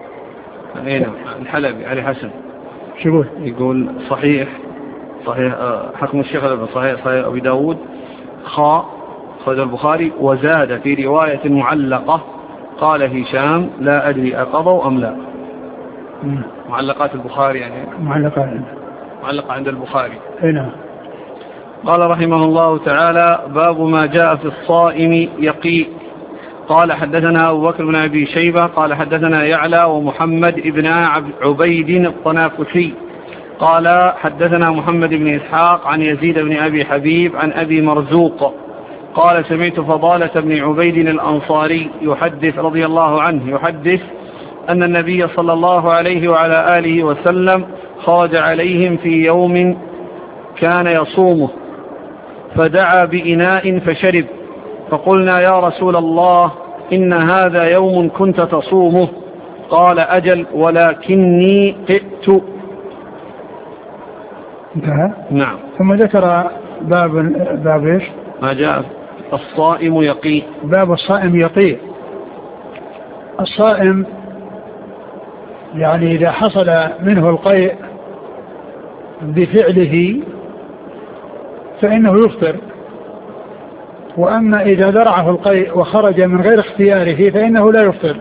الحلبي علي حسن شو يقول صحيح حكم الشيخ صحيح أبي داود خرج البخاري وزاد في رواية معلقة قال هشام لا أدري أقضوا أم لا. معلقات البخاري يعني معلقة عند البخاري. هنا قال رحمه الله تعالى باب ما جاء في الصائم يقي. قال حدثنا أبو بكر بن أبي شيبة قال حدثنا يعلى ومحمد ابن عبيد الطنافسي قال حدثنا محمد بن إسحاق عن يزيد بن أبي حبيب عن أبي مرزوق قال سمعت فضالة بن عبيد الأنصاري يحدث رضي الله عنه يحدث أن النبي صلى الله عليه وعلى آله وسلم خرج عليهم في يوم كان يصومه فدعا بإناء فشرب، فقلنا يا رسول الله إن هذا يوم كنت تصومه، قال أجل ولكني قئت. انتهى. نعم. ثم ذكر باب ايش؟ ما جاء الصائم يقي. باب الصائم يقي. الصائم يعني إذا حصل منه القيء بفعله فإنه يفطر، وأما إذا درعه القيء وخرج من غير اختياره فإنه لا يفطر.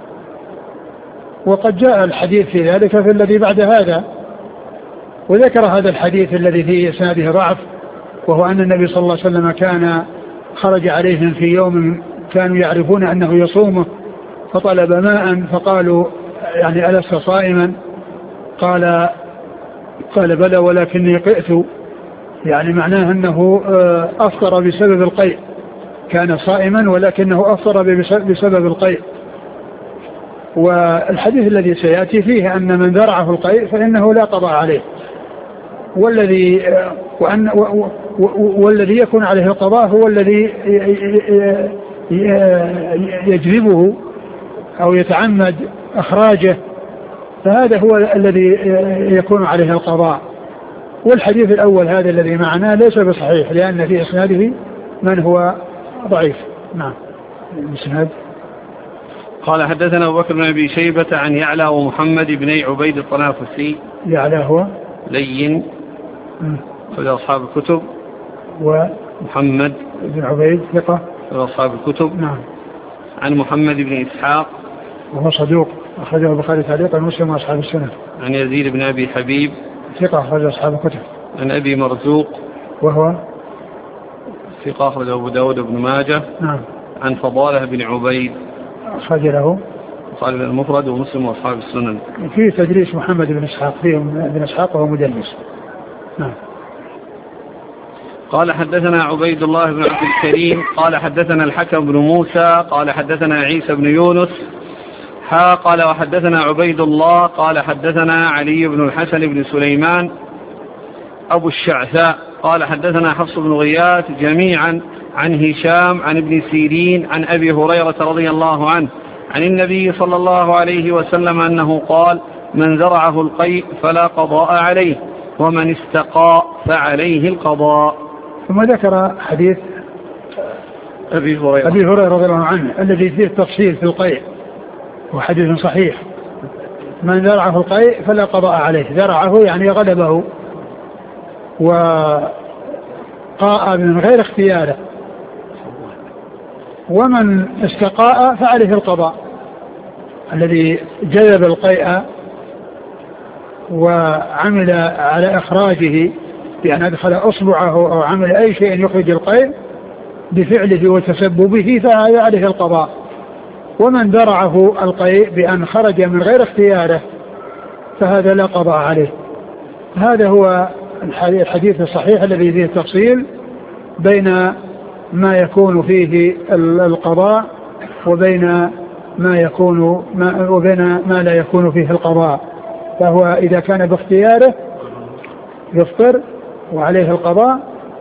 وقد جاء الحديث في ذلك في الذي بعد هذا، وذكر هذا الحديث الذي فيه إسناده ضعف، وهو أن النبي صلى الله عليه وسلم كان خرج عليهم في يوم كانوا يعرفون أنه يصومه فطلب ماء فقالوا يعني ألست صائما؟ قال بلى ولكني قئت، يعني معناه أنه أفطر بسبب القيء، كان صائما ولكنه أفطر بسبب القيء. والحديث الذي سيأتي فيه أن من ذرعه القيء فإنه لا قضاء عليه، والذي يكون عليه القضاء هو الذي يجذبه أو يتعمد إخراجه، فهذا هو الذي يكون عليه القضاء. والحديث الأول هذا الذي معنا ليس بصحيح لأن في إسناده من هو ضعيف. نعم. الإسناد قال حدثنا أبو بكر بن أبي شيبة عن يعلى ومحمد بن عبيد الطنافسي. يعلى هو لين في أصحاب الكتب، ومحمد بن عبيد ثقة في أصحاب الكتب. نعم. عن محمد بن إسحاق وهو صدوق أخرجه البخاري تعليقا ومسلم وأصحاب السنة. عن يزيد بن أبي حبيب ثقة أخرجه أصحاب الكتب. عن أبي مرزوق وهو ثقة أخرجه أبو داود بن ماجه. نعم. عن فضالة بن عبيد أخرج له قال المفرد ومسلم وأصحاب السنن. في تدريس محمد بن إسحاق، فيه بن إسحاق وهو مدلس. نعم. قال حدثنا عبيد الله بن عبد الكريم قال حدثنا الحكم بن موسى قال حدثنا عيسى بن يونس قال وحدثنا عبيد الله قال حدثنا علي بن الحسن بن سليمان أبو الشعثاء قال حدثنا حفص بن غياث جميعا عن هشام عن ابن سيرين عن أبي هريرة رضي الله عنه عن النبي صلى الله عليه وسلم أنه قال: من زرعه القيء فلا قضاء عليه، ومن استقاء فعليه القضاء. ثم ذكر حديث أبي هريرة رضي الله عنه الذي فيه التفصيل في القيء، وحديث صحيح: من زرعه القيء فلا قضاء عليه. زرعه يعني غلبه وقاء من غير اختياره، ومن استقاء فعليه القضاء. الذي جذب القيء وعمل على إخراجه بأن أدخل أصبعه أو عمل أي شيء يخرج القيء بفعله وتسببه فهذا عليه القضاء. ومن درعه القيء بأن خرج من غير اختياره فهذا لا قضاء عليه. هذا هو الحديث الصحيح الذي فيه التفصيل بين ما يكون فيه القضاء وبين ما لا يكون فيه القضاء. فهو إذا كان باختياره يفطر وعليه القضاء،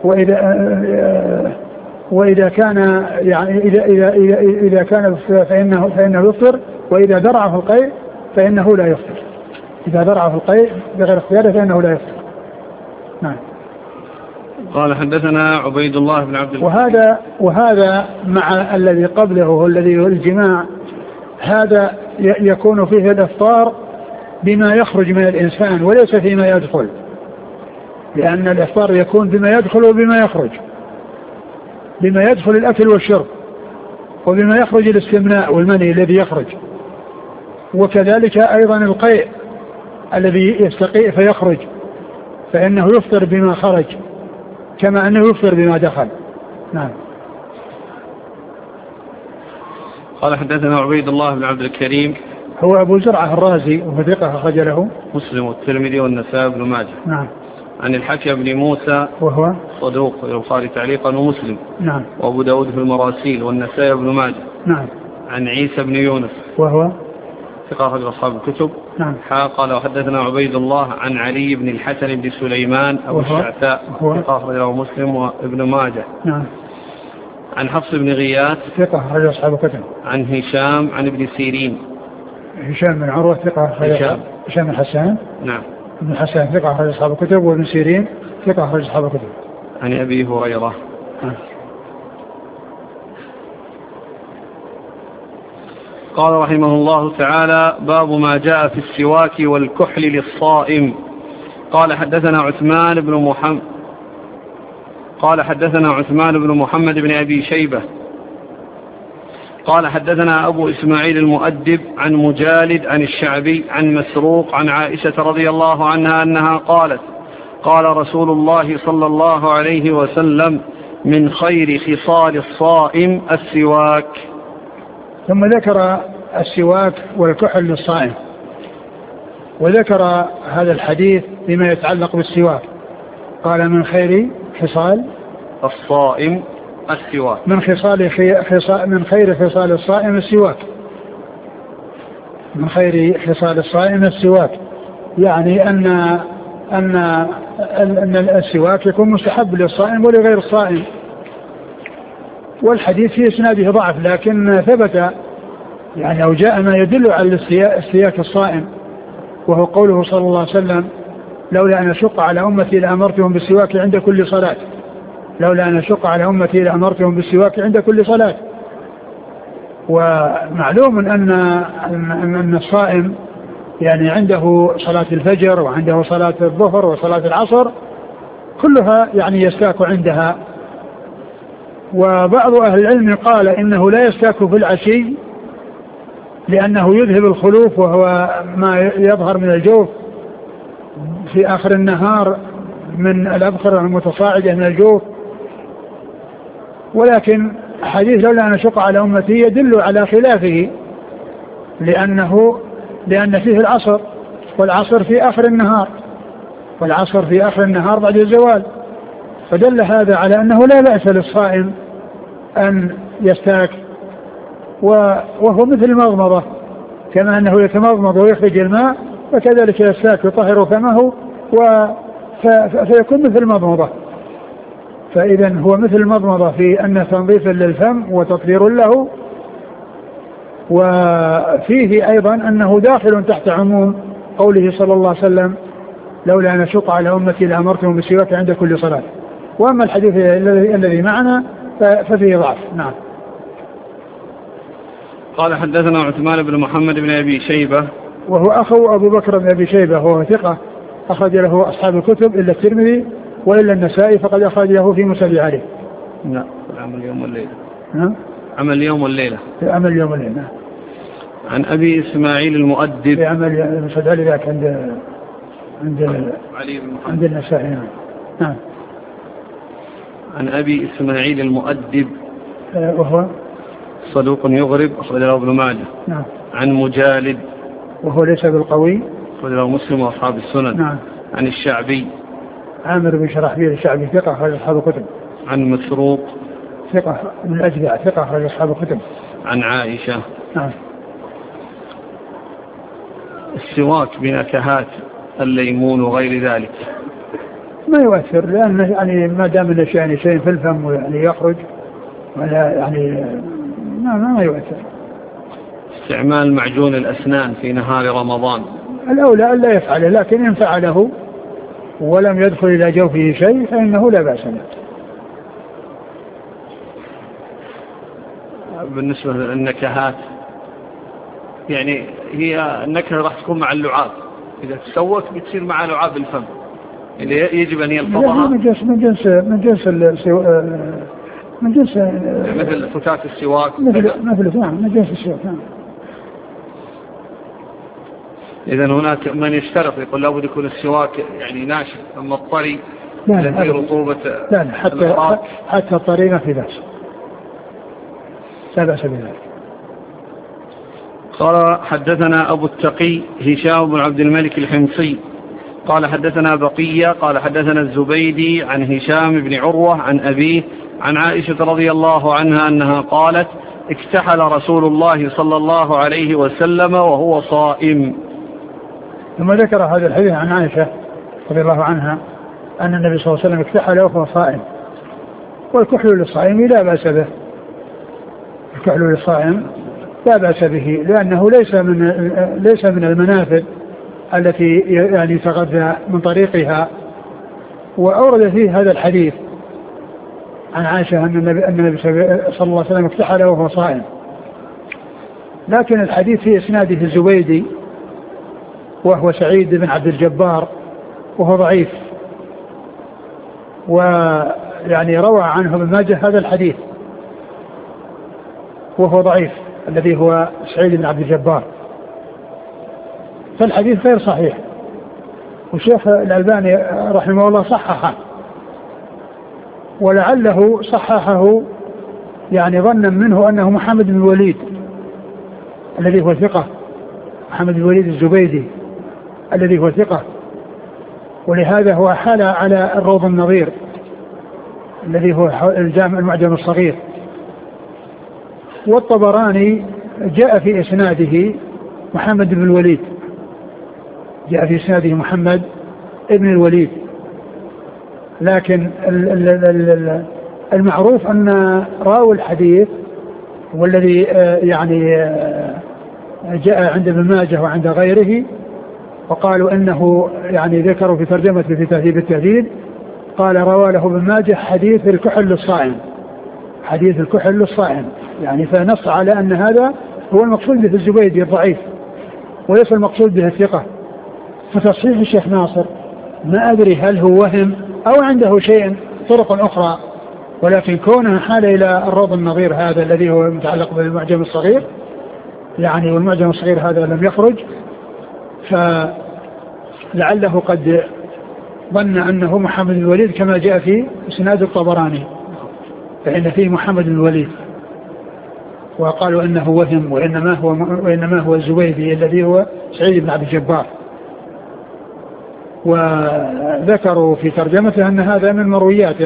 وإذا كان يعني إذا كان فإنه يفطر، وإذا درعه القيء فإنه لا يفطر. إذا درعه القيء بغير اختياره فإنه لا يفطر. نعم. قال حدثنا عبيد الله بن عبد الكريم. وهذا مع الذي قبله هو الذي هو الجماع، هذا يكون فيه الإفطار بما يخرج من الإنسان وليس فيما يدخل، لأن الإفطار يكون بما يدخل وبما يخرج. بما يدخل الأكل والشرب، وبما يخرج الاستمناء والمني الذي يخرج، وكذلك أيضا القيء الذي يستقيء فيخرج فإنه يفطر بما خرج كما أنه يفطر بما دخل. نعم. قال حدثنا عبيد الله بن عبد الكريم هو أبو زرعة الرازي وهو ثقة أخرج له مسلم والترمذي والنسائي بن ماجه. نعم. عن الحكم بن موسى وهو صدوق البخاري تعليقا ومسلم. نعم. وأبو داود في المراسيل والنسائي بن ماجه. نعم. عن عيسى بن يونس وهو ثقة أخرج أصحاب الكتب. نعم. قال وحدثنا عبيد الله عن علي بن الحسن بن سليمان أبو الشعثاء ثقة أخرجه مسلم وابن ماجه. نعم. عن حفص بن غياث ثقة أخرج أصحاب الكتب. عن هشام عن ابن سيرين هشام بن عروة ثقة هشام بن حسان. نعم. ابن حسان ثقة أخرج أصحاب الكتب، وابن سيرين ثقة أخرج أصحاب الكتب. عن أبي هريرة. قال رحمه الله تعالى: باب ما جاء في السواك والكحل للصائم. قال حدثنا عثمان بن محمد قال حدثنا عثمان بن محمد بن أبي شيبة قال حدثنا أبو إسماعيل المؤدب عن مجالد عن الشعبي عن مسروق عن عائشة رضي الله عنها أنها قالت قال رسول الله صلى الله عليه وسلم من خير خصال الصائم السواك. ثم ذكر السواك والكحل للصائم، وذكر هذا الحديث بما يتعلق بالسواك. قال من خير خصال الصائم السواك، من خير خصال الصائم السواك، من خير خصال الصائم السواك، يعني أن السواك يكون مستحب للصائم ولغير الصائم. والحديث في إسناده ضعف، لكن ثبت يعني أو جاء ما يدل على استياك الصائم، وهو قوله صلى الله عليه وسلم لولا أن أشق على أمتي لأمرتهم بالسواك عند كل صلاة، لولا أن أشق على أمتي لأمرتهم بالسواك عند كل صلاة. ومعلوم أن الصائم يعني عنده صلاة الفجر وعنده صلاة الظهر وصلاة العصر كلها يعني يستاك عندها. وبعض أهل العلم قال إنه لا يستاك في العشي لأنه يذهب الخلوف، وهو ما يظهر من الجوف في آخر النهار من الأبخرة المتصاعدة من الجوف. ولكن حديث لولا أن أشق على أمتي يدل على خلافه، لأن فيه العصر، والعصر في آخر النهار، والعصر في آخر النهار بعد الزوال، فدل هذا على أنه لا بأس للصائم أن يستاك، وهو مثل المضمضة، كما أنه يتمضمض ويخرج الماء فكذلك يستاك يطهر فمه فيكون مثل المضمضة. فإذا هو مثل المضمضة في أن تنظيف للفم وتطهير له، وفيه أيضا أنه داخل تحت عموم قوله صلى الله عليه وسلم لولا أن أشق على أمتي لأمرتهم بالسواك عند كل صلاة. وأما الحديث الذي معنا ففيه ضعف. نعم. قال حدثنا عثمان بن محمد بن أبي شيبة وهو أخو أبو بكر بن أبي شيبة، وهو ثقة أخرج له أصحاب الكتب إلا الترمذي وإلا النسائي فقد أخرج له في مسند عليه. نعم. عمل اليوم والليلة. نعم. عمل اليوم والليلة. عمل اليوم والليلة. عن أبي إسماعيل المؤدب. في عمل مسند عليه ذاك عند النسائي. نعم. عن أبي إسماعيل المؤدب وهو صدوق يغرب أخرج له ابن ماجه. نعم. عن مجالد وهو ليس بالقوي أخرج له مسلم وأصحاب السنن. نعم. عن الشعبي عامر بن شرحبيل الشعبي ثقة أخرج أصحاب الكتب. عن مسروق ثقة من الأجدع ثقة أخرج أصحاب الكتب. عن عائشة. نعم. السواك بنكهات الليمون وغير ذلك ما يؤثر، لأن يعني ما دام الأشياء شيء في الفم يعني يخرج ولا يعني ما يؤثر. استعمال معجون الأسنان في نهار رمضان الأولى ألا يفعله، لكن إن فعله ولم يدخل إلى جوفه شيء فإنه لا بأس له. بالنسبة للنكهات يعني هي النكهة راح تكون مع اللعاب، إذا تسوت بتصير مع لعاب الفم اللي يجب أن يلفظها من جنس مثل فتات السواك من جنس السواك. إذن هناك من يشترط يقول لابد يكون السواك يعني ناشف، أما الطري الذي رطوبة لا حتى الطري ما في بأس، لا بأس بذلك. قال حدثنا أبو التقي هشام بن عبد الملك الحمصي قال حدثنا بقية قال حدثنا الزبيدي عن هشام بن عروة عن أبيه عن عائشة رضي الله عنها أنها قالت اكتحل رسول الله صلى الله عليه وسلم وهو صائم. ثم ذكر هذا الحديث عن عائشة رضي الله عنها أن النبي صلى الله عليه وسلم اكتحل وهو صائم. والكحل للصائم لا بأس به، الكحل للصائم لا بأس به، لأنه ليس من المنافذ التي يعني تغذى من طريقها. وأورد فيه هذا الحديث عن عائشة أن النبي صلى الله عليه وسلم اكتحل وهو صائم، لكن الحديث في إسناده الزبيدي وهو سعيد بن عبد الجبار وهو ضعيف. يعني روى عنه ابن ماجه هذا الحديث وهو ضعيف الذي هو سعيد بن عبد الجبار، فالحديث غير صحيح. والشيخ الألباني رحمه الله صححه، ولعله صححه يعني ظنا منه أنه محمد بن الوليد الذي هو ثقة، محمد بن الوليد الزبيدي الذي هو ثقة، ولهذا هو حال على الروض النظير الذي هو الجامع المعجم الصغير. والطبراني جاء في إسناده محمد بن الوليد، جاء في إسناده محمد بن الوليد، لكن المعروف أن راوي الحديث والذي يعني جاء عند ابن ماجه وعند غيره وقالوا انه يعني ذكروا في ترجمته في تهذيب التهذيب قال روى له ابن ماجه حديث الكحل للصائم، حديث الكحل للصائم، يعني فنص على ان هذا هو المقصود به الزبيدي الضعيف وليس المقصود به الثقة. فتصحيح الشيخ ناصر ما ادري هل هو وهم او عنده شيء طرق اخرى، ولكن كونه حال الى الروض النظير هذا الذي هو متعلق بالمعجم الصغير يعني، والمعجم الصغير هذا لم يخرج، فلعله قد ظن أنه محمد الوليد كما جاء في إسناد الطبراني، فإن فيه محمد الوليد وقالوا أنه وهم وإنما هو الزبيدي الذي هو سعيد بن عبد الجبار. وذكروا في ترجمته أن هذا من مروياته،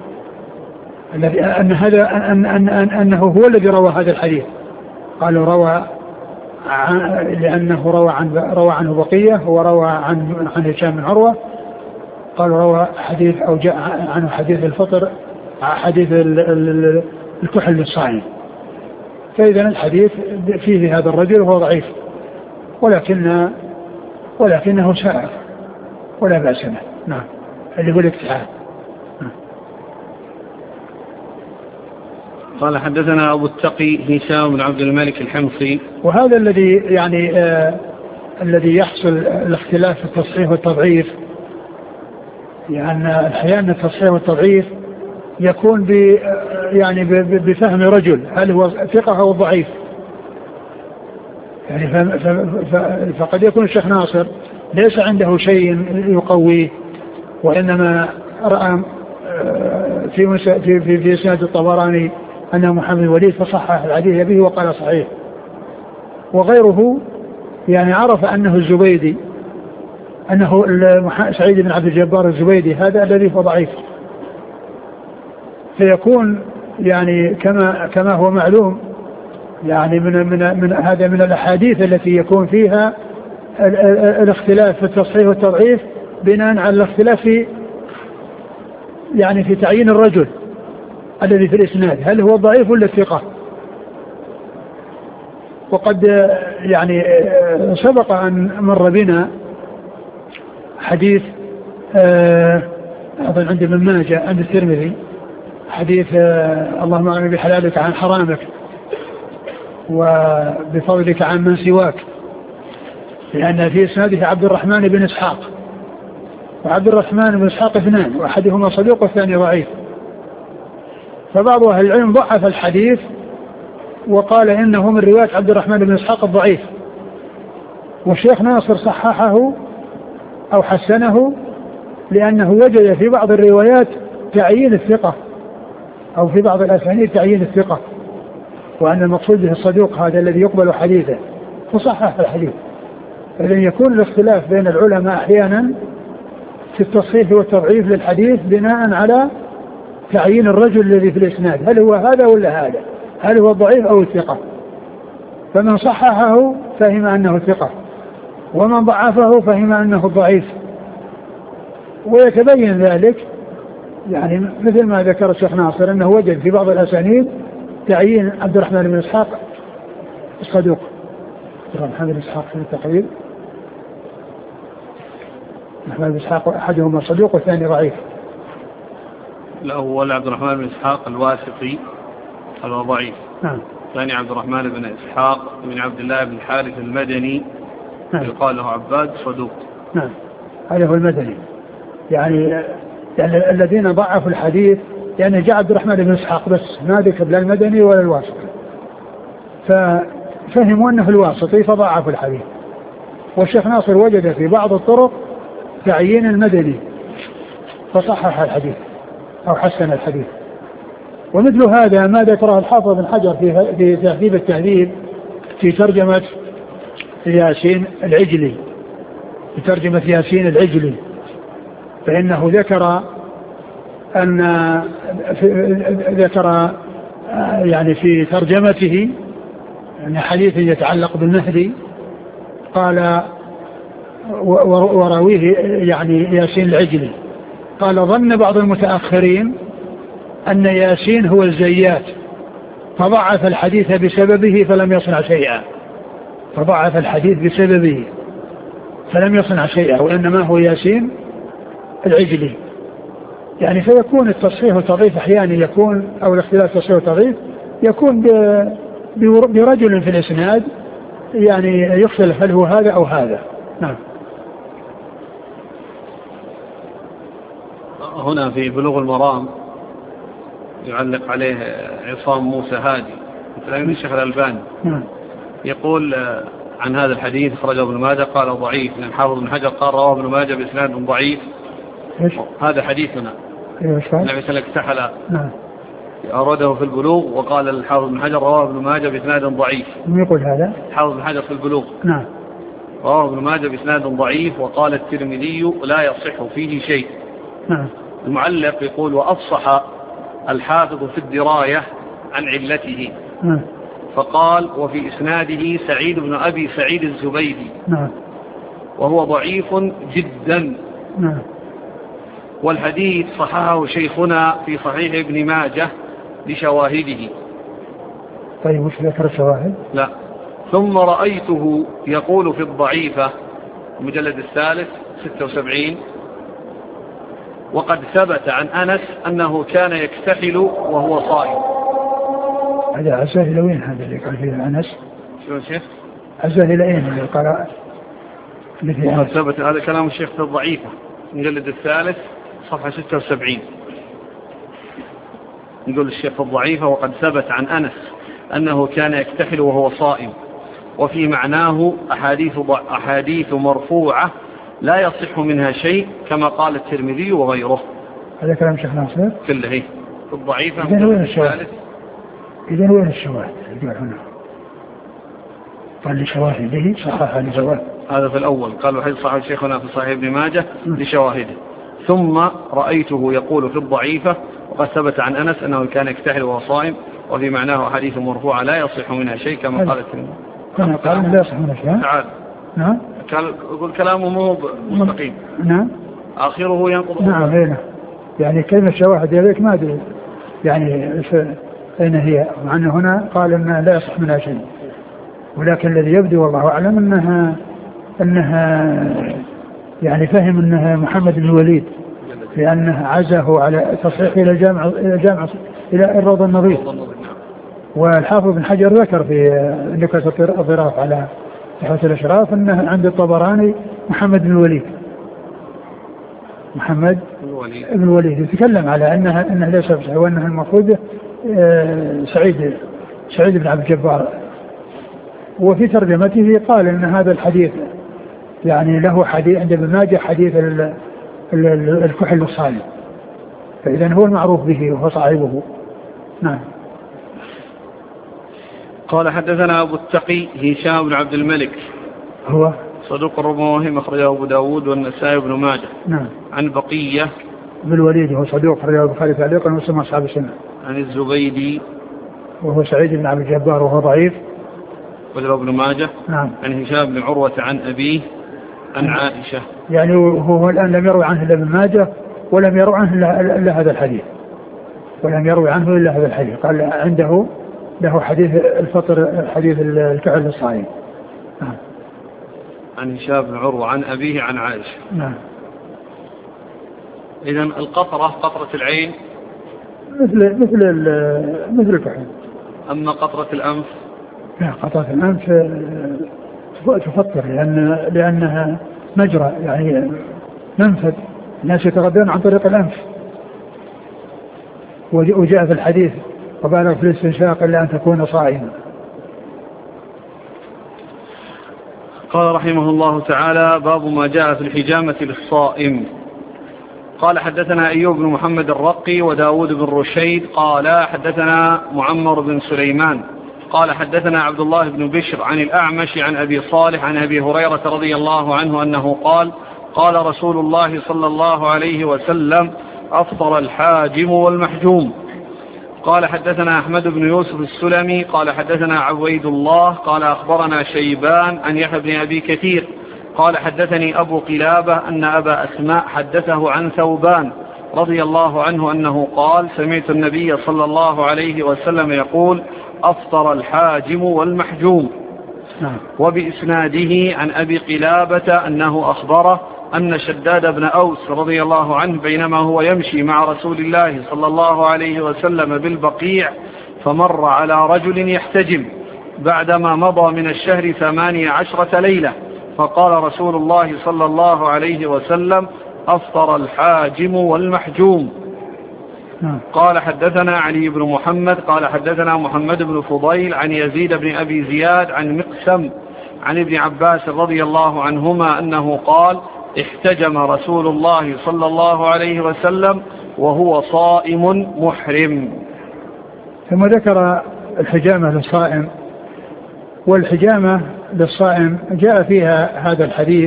أنه هو الذي روى هذا الحديث. قالوا روى لأنه روى عنه بقية وروى عن هشام بن عروة، قالوا روى حديث أو جاء عنه حديث الفطر، حديث الكحل للصائم. فإذا الحديث فيه هذا الرجل وهو ضعيف، ولكنه سائر ولا بأس به. نعم، اللي هو الاجتهاد. قال حدثنا أبو التقي هشام بن عبد الملك الحمصي. وهذا الذي يعني الذي يحصل الاختلاف في التصحيح والتضعيف، يعني أحيانا التصحيح والتضعيف يكون يعني بفهم رجل هل هو ثقة أو ضعيف، يعني فقد يكون الشيخ ناصر ليس عنده شيء يقويه، وإنما رأى في إسناد الطبراني أنه محمد الوليد فصحح الحديث به وقال صحيح، وغيره يعني عرف أنه الزبيدي، أنه سعيد بن عبد الجبار الزبيدي هذا الذي هو ضعيف، فيكون يعني كما هو معلوم يعني من هذا من الأحاديث التي يكون فيها الاختلاف في التصحيح والتضعيف بناء على الاختلاف في يعني في تعيين الرجل الذي في الإسناد هل هو ضعيف ولا ثقة. وقد يعني سبق أن مر بنا حديث أظن عند ابن ماجه عند الترمذي حديث اللهم أعلم بحلالك عن حرامك وبفضلك عن من سواك، لأن في إسناده عبد الرحمن بن إسحاق، وعبد الرحمن بن إسحاق اثنان، وأحدهما صدوق والثاني ضعيف، فبعض أهل العلم ضعف الحديث وقال إنه من رواية عبد الرحمن بن إسحاق الضعيف، والشيخ ناصر صححه أو حسنه لأنه وجد في بعض الروايات تعيين الثقة أو في بعض الأسانيد تعيين الثقة، وأن المقصود به الصدوق هذا الذي يقبل حديثه، فصحح الحديث. إذن يكون الاختلاف بين العلماء أحيانا في التصحيح والتضعيف للحديث بناء على تعيين الرجل الذي في الإسناد هل هو هذا ولا هذا، هل هو الضعيف أو الثقة، فمن صححه فهم أنه ثقة، ومن ضعفه فهم أنه ضعيف، ويتبين ذلك يعني مثل ما ذكر الشيخ ناصر أنه وجد في بعض الأسانيد تعيين عبد الرحمن بن إسحاق الصدوق، محمد بن إسحاق في التقريب، محمد بن إسحاق أحدهما صدوق والثاني ضعيف. لا، هو عبد الرحمن بن إسحاق الواسطي هذا ضعيف. نعم. ثاني عبد الرحمن بن إسحاق بن عبد الله بن الحارث المدني. نعم. يقال له عباد صدوق. نعم، هذا هو المدني. يعني الذين ضعفوا الحديث يعني جاء عبد الرحمن بن إسحاق بس ما ذكر لا المدني ولا الواسطي، ففهموا أنه الواسطي فضاعفوا الحديث. والشيخ ناصر وجد في بعض الطرق تعيين المدني فصحح الحديث أو حسن الحديث. ومثل هذا ما ذكره الحافظ بن حجر في تهذيب التهذيب في ترجمة ياسين العجلي، في ترجمة ياسين العجلي، فإنه ذكر يعني في ترجمته يعني حديث يتعلق بالمهدي، قال وراويه يعني ياسين العجلي قال ظن بعض المتأخرين أن ياسين هو الزيات فضعف الحديث بسببه فلم يصنع شيئا، فضعف الحديث بسببه فلم يصنع شيئا، وإنما هو ياسين العجلي. يعني فيكون التصحيح والتضعيف أحيانا يكون، أو الاختلاف تصحيح والتضعيف يكون برجل في الإسناد يعني يختلف هل هو هذا أو هذا. نعم. هنا في بلوغ المرام يعلق عليه عصام موسى هادي مثل الشيخ الألباني يقول عن هذا الحديث خرجه ابن ماجه قال ضعيف، لأن حافظ بن حجر قال رواه ابن ماجه بإسناد ضعيف. هذا حديثنا النبي صلى الله عليه وسلم اكتحل أورده في البلوغ، وقال الحافظ بن حجر رواه ابن ماجه بإسناد ضعيف. يقول هذا حافظ بن حجر في البلوغ نعم رواه ابن ماجه بإسناد ضعيف، وقال الترمذي لا يصح فيه شيء. نعم. المعلق يقول وأفصح الحافظ في الدراية عن علته فقال وفي إسناده سعيد بن أبي سعيد الزبيدي وهو ضعيف جدا. والحديث صححه شيخنا في صحيح ابن ماجه لشواهده. طيب وش ذكر الشواهد؟ لا. ثم رأيته يقول في الضعيفة المجلد الثالث 76 وقد ثبت عن أنس أنه كان يكتحل وهو صائم. هذا عزاه إلى وين هذا اللي قال فيه أنس؟ شو الشيخ؟ عزاه إلى أين اللي قال وقد ثبت هذا كلام الشيخ في الضعيفة المجلد الثالث صفحة 76 يقول الشيخ في الضعيفة وقد ثبت عن أنس أنه كان يكتحل وهو صائم، وفي معناه أحاديث مرفوعة لا يصح منها شيء كما قال الترمذي وغيره. هذا كلام شيخ ناصر كله في الضعيفة. إذن وين الشواهد؟ إذن وين الشواهد؟ يقول هنا قال لشواهد به صحح لشواهد. هذا في الأول قال وحيث صحح شيخنا في صحيح ابن ماجه لشواهده. ثم رأيته يقول في الضعيفة وقد ثبت عن أنس أنه كان يكتحل وهو صائم، وفي معناه حديث مرفوعة لا يصح منها شيء كما قال الترمذي. قال لا يصح منها شيء. تعال. نعم. يقول كلامه مو مستقيم. نعم. آخره ينقض. نعم هنا يعني كلمة شواهد يديك ما أدري يعني أين هي، مع أنه هنا قال أنها لا يصح منها شيء، ولكن الذي يبدو والله أعلم أنها يعني فهم أنها محمد بن الوليد، لأنه عزه على تصحيح إلى جامع إلى الروض النظيف. والحافظ بن حجر ذكر في نكت الظراف على تحفة الأشراف أنه عند الطبراني محمد بن الوليد، محمد بن الوليد يتكلم على أنه ليس بصحيح، وأنه المفروض سعيد بن عبد الجبار. وفي ترجمته قال أن هذا الحديث يعني له حديث عند ابن ماجه حديث الكحل الصالح، فإذا هو المعروف به وهو صاحبه. نعم. قال حدثنا أبو التقي هشام بن عبد الملك هو صدوق الرموهم أخرجه أبو داود والنسائي بن ماجه. نعم. عن بقية بن الوليد هو صدوق أخرجه البخاري تعليقا ومسلم أصحاب السنة. عن الزبيدي وهو سعيد بن عبد الجبار وهو ضعيف أخرجه ابن ماجه. نعم. عن هشام بن عروة عن أبيه عن عائشة. يعني هو الآن لم يروي عنه إلا ابن ماجه ولم يروي عنه إلا هذا الحديث، قال عنده له حديث الفطر حديث الكحل الصائم. نعم. عن هشام بن عروة عن أبيه عن عائشة. نعم. إذن القطرة قطرة العين مثل الكحل. أما قطرة الأنف لا، قطرة الأنف تفطر لأنها مجرى يعني منفذ، الناس يتغذون عن طريق الأنف، وجاء في الحديث وبالغ في الاستنشاق إلا أن تكون صائما. قال رحمه الله تعالى: باب ما جاء في الحجامة للصائم. قال: حدثنا أيوب بن محمد الرقي وداود بن رشيد قال: حدثنا معمر بن سليمان قال: حدثنا عبد الله بن بشر عن الأعمش عن أبي صالح عن أبي هريرة رضي الله عنه أنه قال: قال رسول الله صلى الله عليه وسلم: أفطر الحاجم والمحجوم. قال: حدثنا أحمد بن يوسف السلمي قال: حدثنا عبيد الله قال: أخبرنا شيبان عن يحيى بن أبي كثير قال: حدثني أبو قلابة أن أبا أسماء حدثه عن ثوبان رضي الله عنه أنه قال: سمعت النبي صلى الله عليه وسلم يقول: أفطر الحاجم والمحجوم. وبإسناده عن أبي قلابة أنه أخبره أن شداد بن أوس رضي الله عنه بينما هو يمشي مع رسول الله صلى الله عليه وسلم بالبقيع فمر على رجل يحتجم بعدما مضى من الشهر 18 ليلة، فقال رسول الله صلى الله عليه وسلم: أفطر الحاجم والمحجوم. قال: حدثنا علي بن محمد قال: حدثنا محمد بن فضيل عن يزيد بن أبي زياد عن مقسم عن ابن عباس رضي الله عنهما أنه قال: احتجم رسول الله صلى الله عليه وسلم وهو صائم محرم. ثم ذكر الحجامة للصائم. والحجامة للصائم جاء فيها هذا الحديث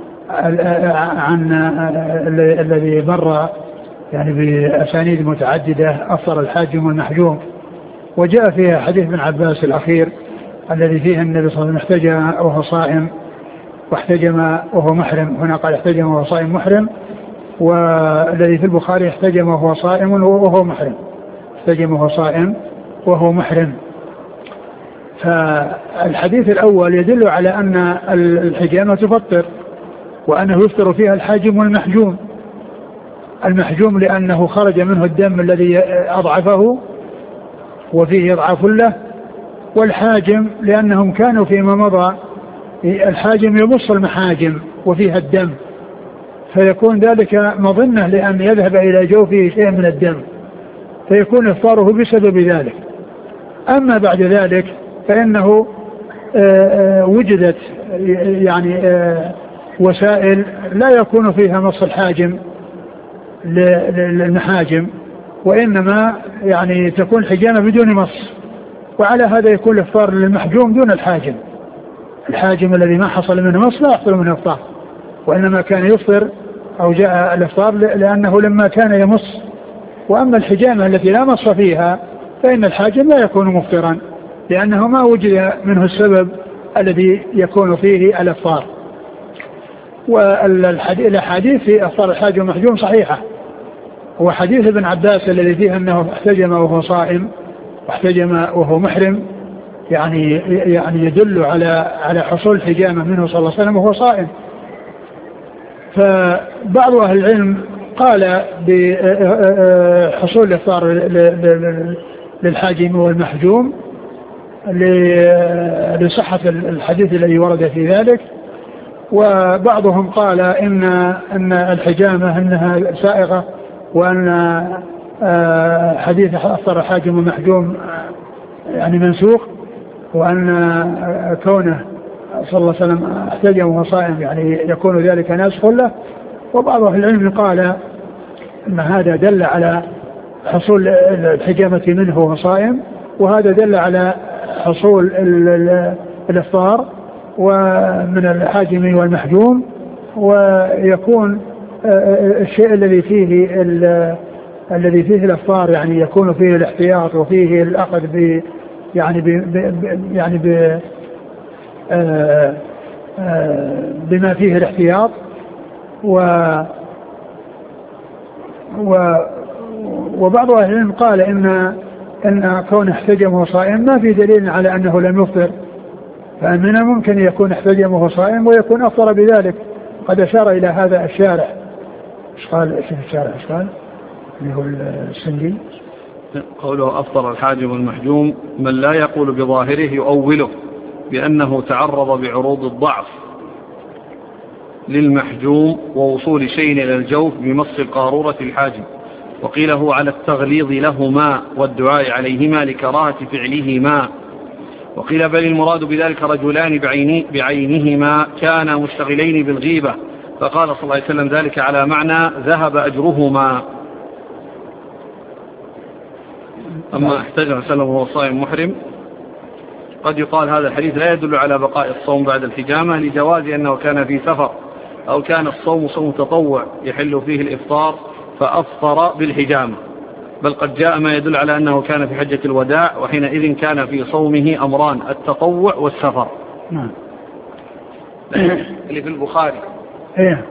عن الذي مر يعني بأسانيد متعددة: أفطر الحاجم والمحجوم. وجاء فيها حديث ابن عباس الأخير الذي فيه النبي صلى الله عليه وسلم احتجم وهو صائم واحتجم وهو محرم. هنا قال: احتجم وهو صائم محرم. والذي في البخاري: احتجم وهو صائم وهو محرم. احتجم وهو صائم وهو محرم. فالحديث الأول يدل على أن الحجامة تفطر وأنه يفطر فيها الحاجم والمحجوم. المحجوم لأنه خرج منه الدم الذي أضعفه وفيه إضعاف له، والحاجم لأنهم كانوا فيما مضى الحاجم يمص المحاجم وفيها الدم، فيكون ذلك مظنة لأن يذهب إلى جوفه شيء من الدم، فيكون إفطاره بسبب ذلك. أما بعد ذلك فإنه وجدت يعني وسائل لا يكون فيها مص الحاجم للمحاجم، وإنما يعني تكون حجامة بدون مص، وعلى هذا يكون الإفطار للمحجوم دون الحاجم. الحاجم الذي ما حصل منه مص لا يحصل منه إفطار، وإنما كان يفطر أو جاء الإفطار لأنه لما كان يمص. وأما الحجامة التي لا مص فيها فإن الحاجم لا يكون مفطرا لأنه ما وجد منه السبب الذي يكون فيه الإفطار. والحديث في إفطار الحاجم والمحجوم صحيحة، هو حديث ابن عباس الذي فيه أنه احتجم وهو صائم واحتجم وهو محرم، يعني يدل على حصول الحجامة منه صلى الله عليه وسلم وهو صائم. فبعض أهل العلم قال بحصول الإفطار للحاجم والمحجوم لصحة الحديث الذي ورد في ذلك، وبعضهم قال إن الحجامة أنها سائغة، وأن حديث أفطر الحاجم والمحجوم يعني منسوخ، وأن كونه صلى الله عليه وسلم احتجم وهو صائم يعني يكون ذلك ناسخ له. وبعض أهل العلم قال أن هذا دل على حصول الحجامة منه وهو صائم، وهذا دل على حصول الإفطار ومن الحاجم والمحجوم، ويكون الشيء الذي فيه الإفطار يعني يكون فيه الاحتياط وفيه الأخذ بما فيه الاحتياط. وبعض أهل العلم قال إن كون احتجم وهو صائم ما في دليل على أنه لم يفطر، فمن الممكن يكون احتجم وهو صائم ويكون أفطر بذلك. قد أشار إلى هذا الشارح. ايش قال الشارح؟ ايش قال اللي هو السندي؟ قوله أفطر الحاجم والمحجوم من لا يقول بظاهره يؤوله بأنه تعرض بعروض الضعف للمحجوم ووصول شيء إلى الجوف بمص القارورة الحاجم، وقيل هو على التغليظ لهما والدعاء عليهما لكراهة فعلهما، وقيل بل المراد بذلك رجلان بعينهما كانا مشتغلين بالغيبة، فقال صلى الله عليه وسلم ذلك على معنى ذهب أجرهما. أما احتجر وسلم وهو صائم محرم، قد يقال هذا الحديث لا يدل على بقاء الصوم بعد الحجامة لجواز أنه كان في سفر، أو كان الصوم صوم تطوع يحل فيه الإفطار فأفطر بالحجامة، بل قد جاء ما يدل على أنه كان في حجة الوداع، وحينئذ كان في صومه أمران: التطوع والسفر. نعم. اللي في البخاري إيه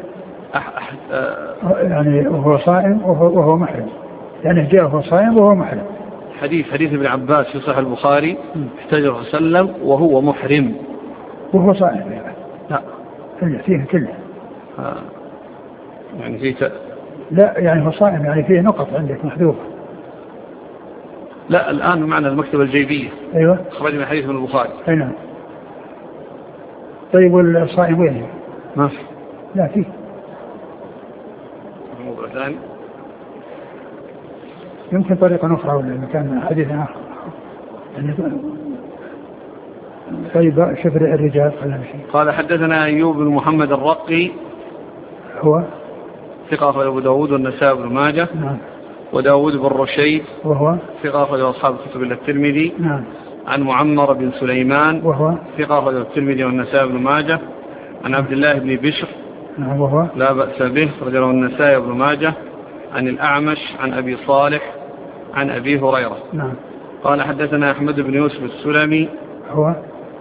يعني وهو صائم وهو محرم، يعني جاء وهو صائم وهو محرم. حديث ابن عباس في صحيح البخاري احتجر وسلم وهو محرم وهو صائم يعني. لا فيه كله يعني فيه لا يعني هو صائم يعني فيه نقط عندك محذوفة. لا الآن معنى المكتبة الجيبية. أيوة خرج من حديث من البخاري. أي نعم. طيب والصائم وين؟ ما في. لا فيه موضوع ثاني يمكن طريقة أخرى ولا مكان حديث آخر يعني. طيب شفر الرجال قال حدثنا أيوب بن محمد الرقي هو ثقة أخرج أبو داود والنسائي بن ماجه. نعم. وداود بن رشيد وهو ثقة أخرج أصحاب الكتب إلا الترمذي. نعم. عن معمر بن سليمان وهو ثقة أخرج الترمذي والنسائي بن ماجه. عن عبد الله بن بشر نعم. وهو لا بأس به رجله النسائي بن ماجه. عن الأعمش عن أبي صالح عن أبي هريرة. نعم. قال حدثنا أحمد بن يوسف السلمي هو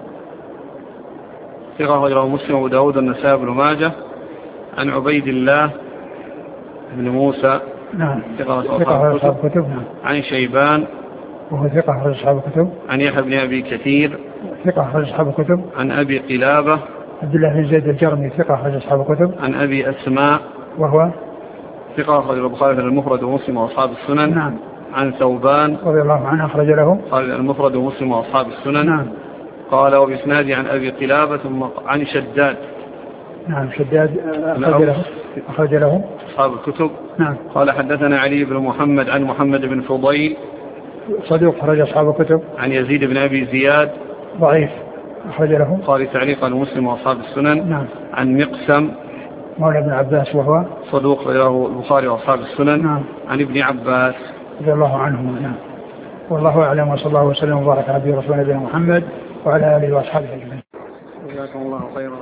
ثقة أخرجه مسلم وأبو داود والنسائي بن ماجه. عن عبيد الله بن موسى نعم. ثقة أصحاب الكتب. نعم. عن شيبان وهو ثقة أخرج أصحاب الكتب. عن يحيى بن أبي كثير ثقة أخرج أصحاب الكتب. عن أبي قلابة عبد الله بن زيد الجرمي ثقة أخرج أصحاب الكتب. عن أبي أسماء وهو ثقة أخرج البخاري في المفرد ومسلم وأصحاب السنن. نعم. عن ثوبان رضي الله عنه أخرج له المفرد ومسلم وأصحاب السنن. نعم. قال وبإسناده عن أبي قلابة ثم عن شداد. نعم. شداد أخرج له أصحاب الكتب. نعم. قال حدثنا علي بن محمد عن محمد بن فضيل صدوق أخرج أصحاب الكتب. عن يزيد بن أبي زياد ضعيف أخرج له قال تعليقا مسلم وأصحاب السنن. نعم. عن مقسم مولى ابن عباس وهو صدوق له البخاري وأصحاب السنن. نعم. عن ابن عباس رضي الله عنهما. نعم. والله أعلم وصلى الله وسلم وبارك على نبينا ورسولنا محمد وعلى آله وأصحابه أجمعين. جزاكم الله خيرا.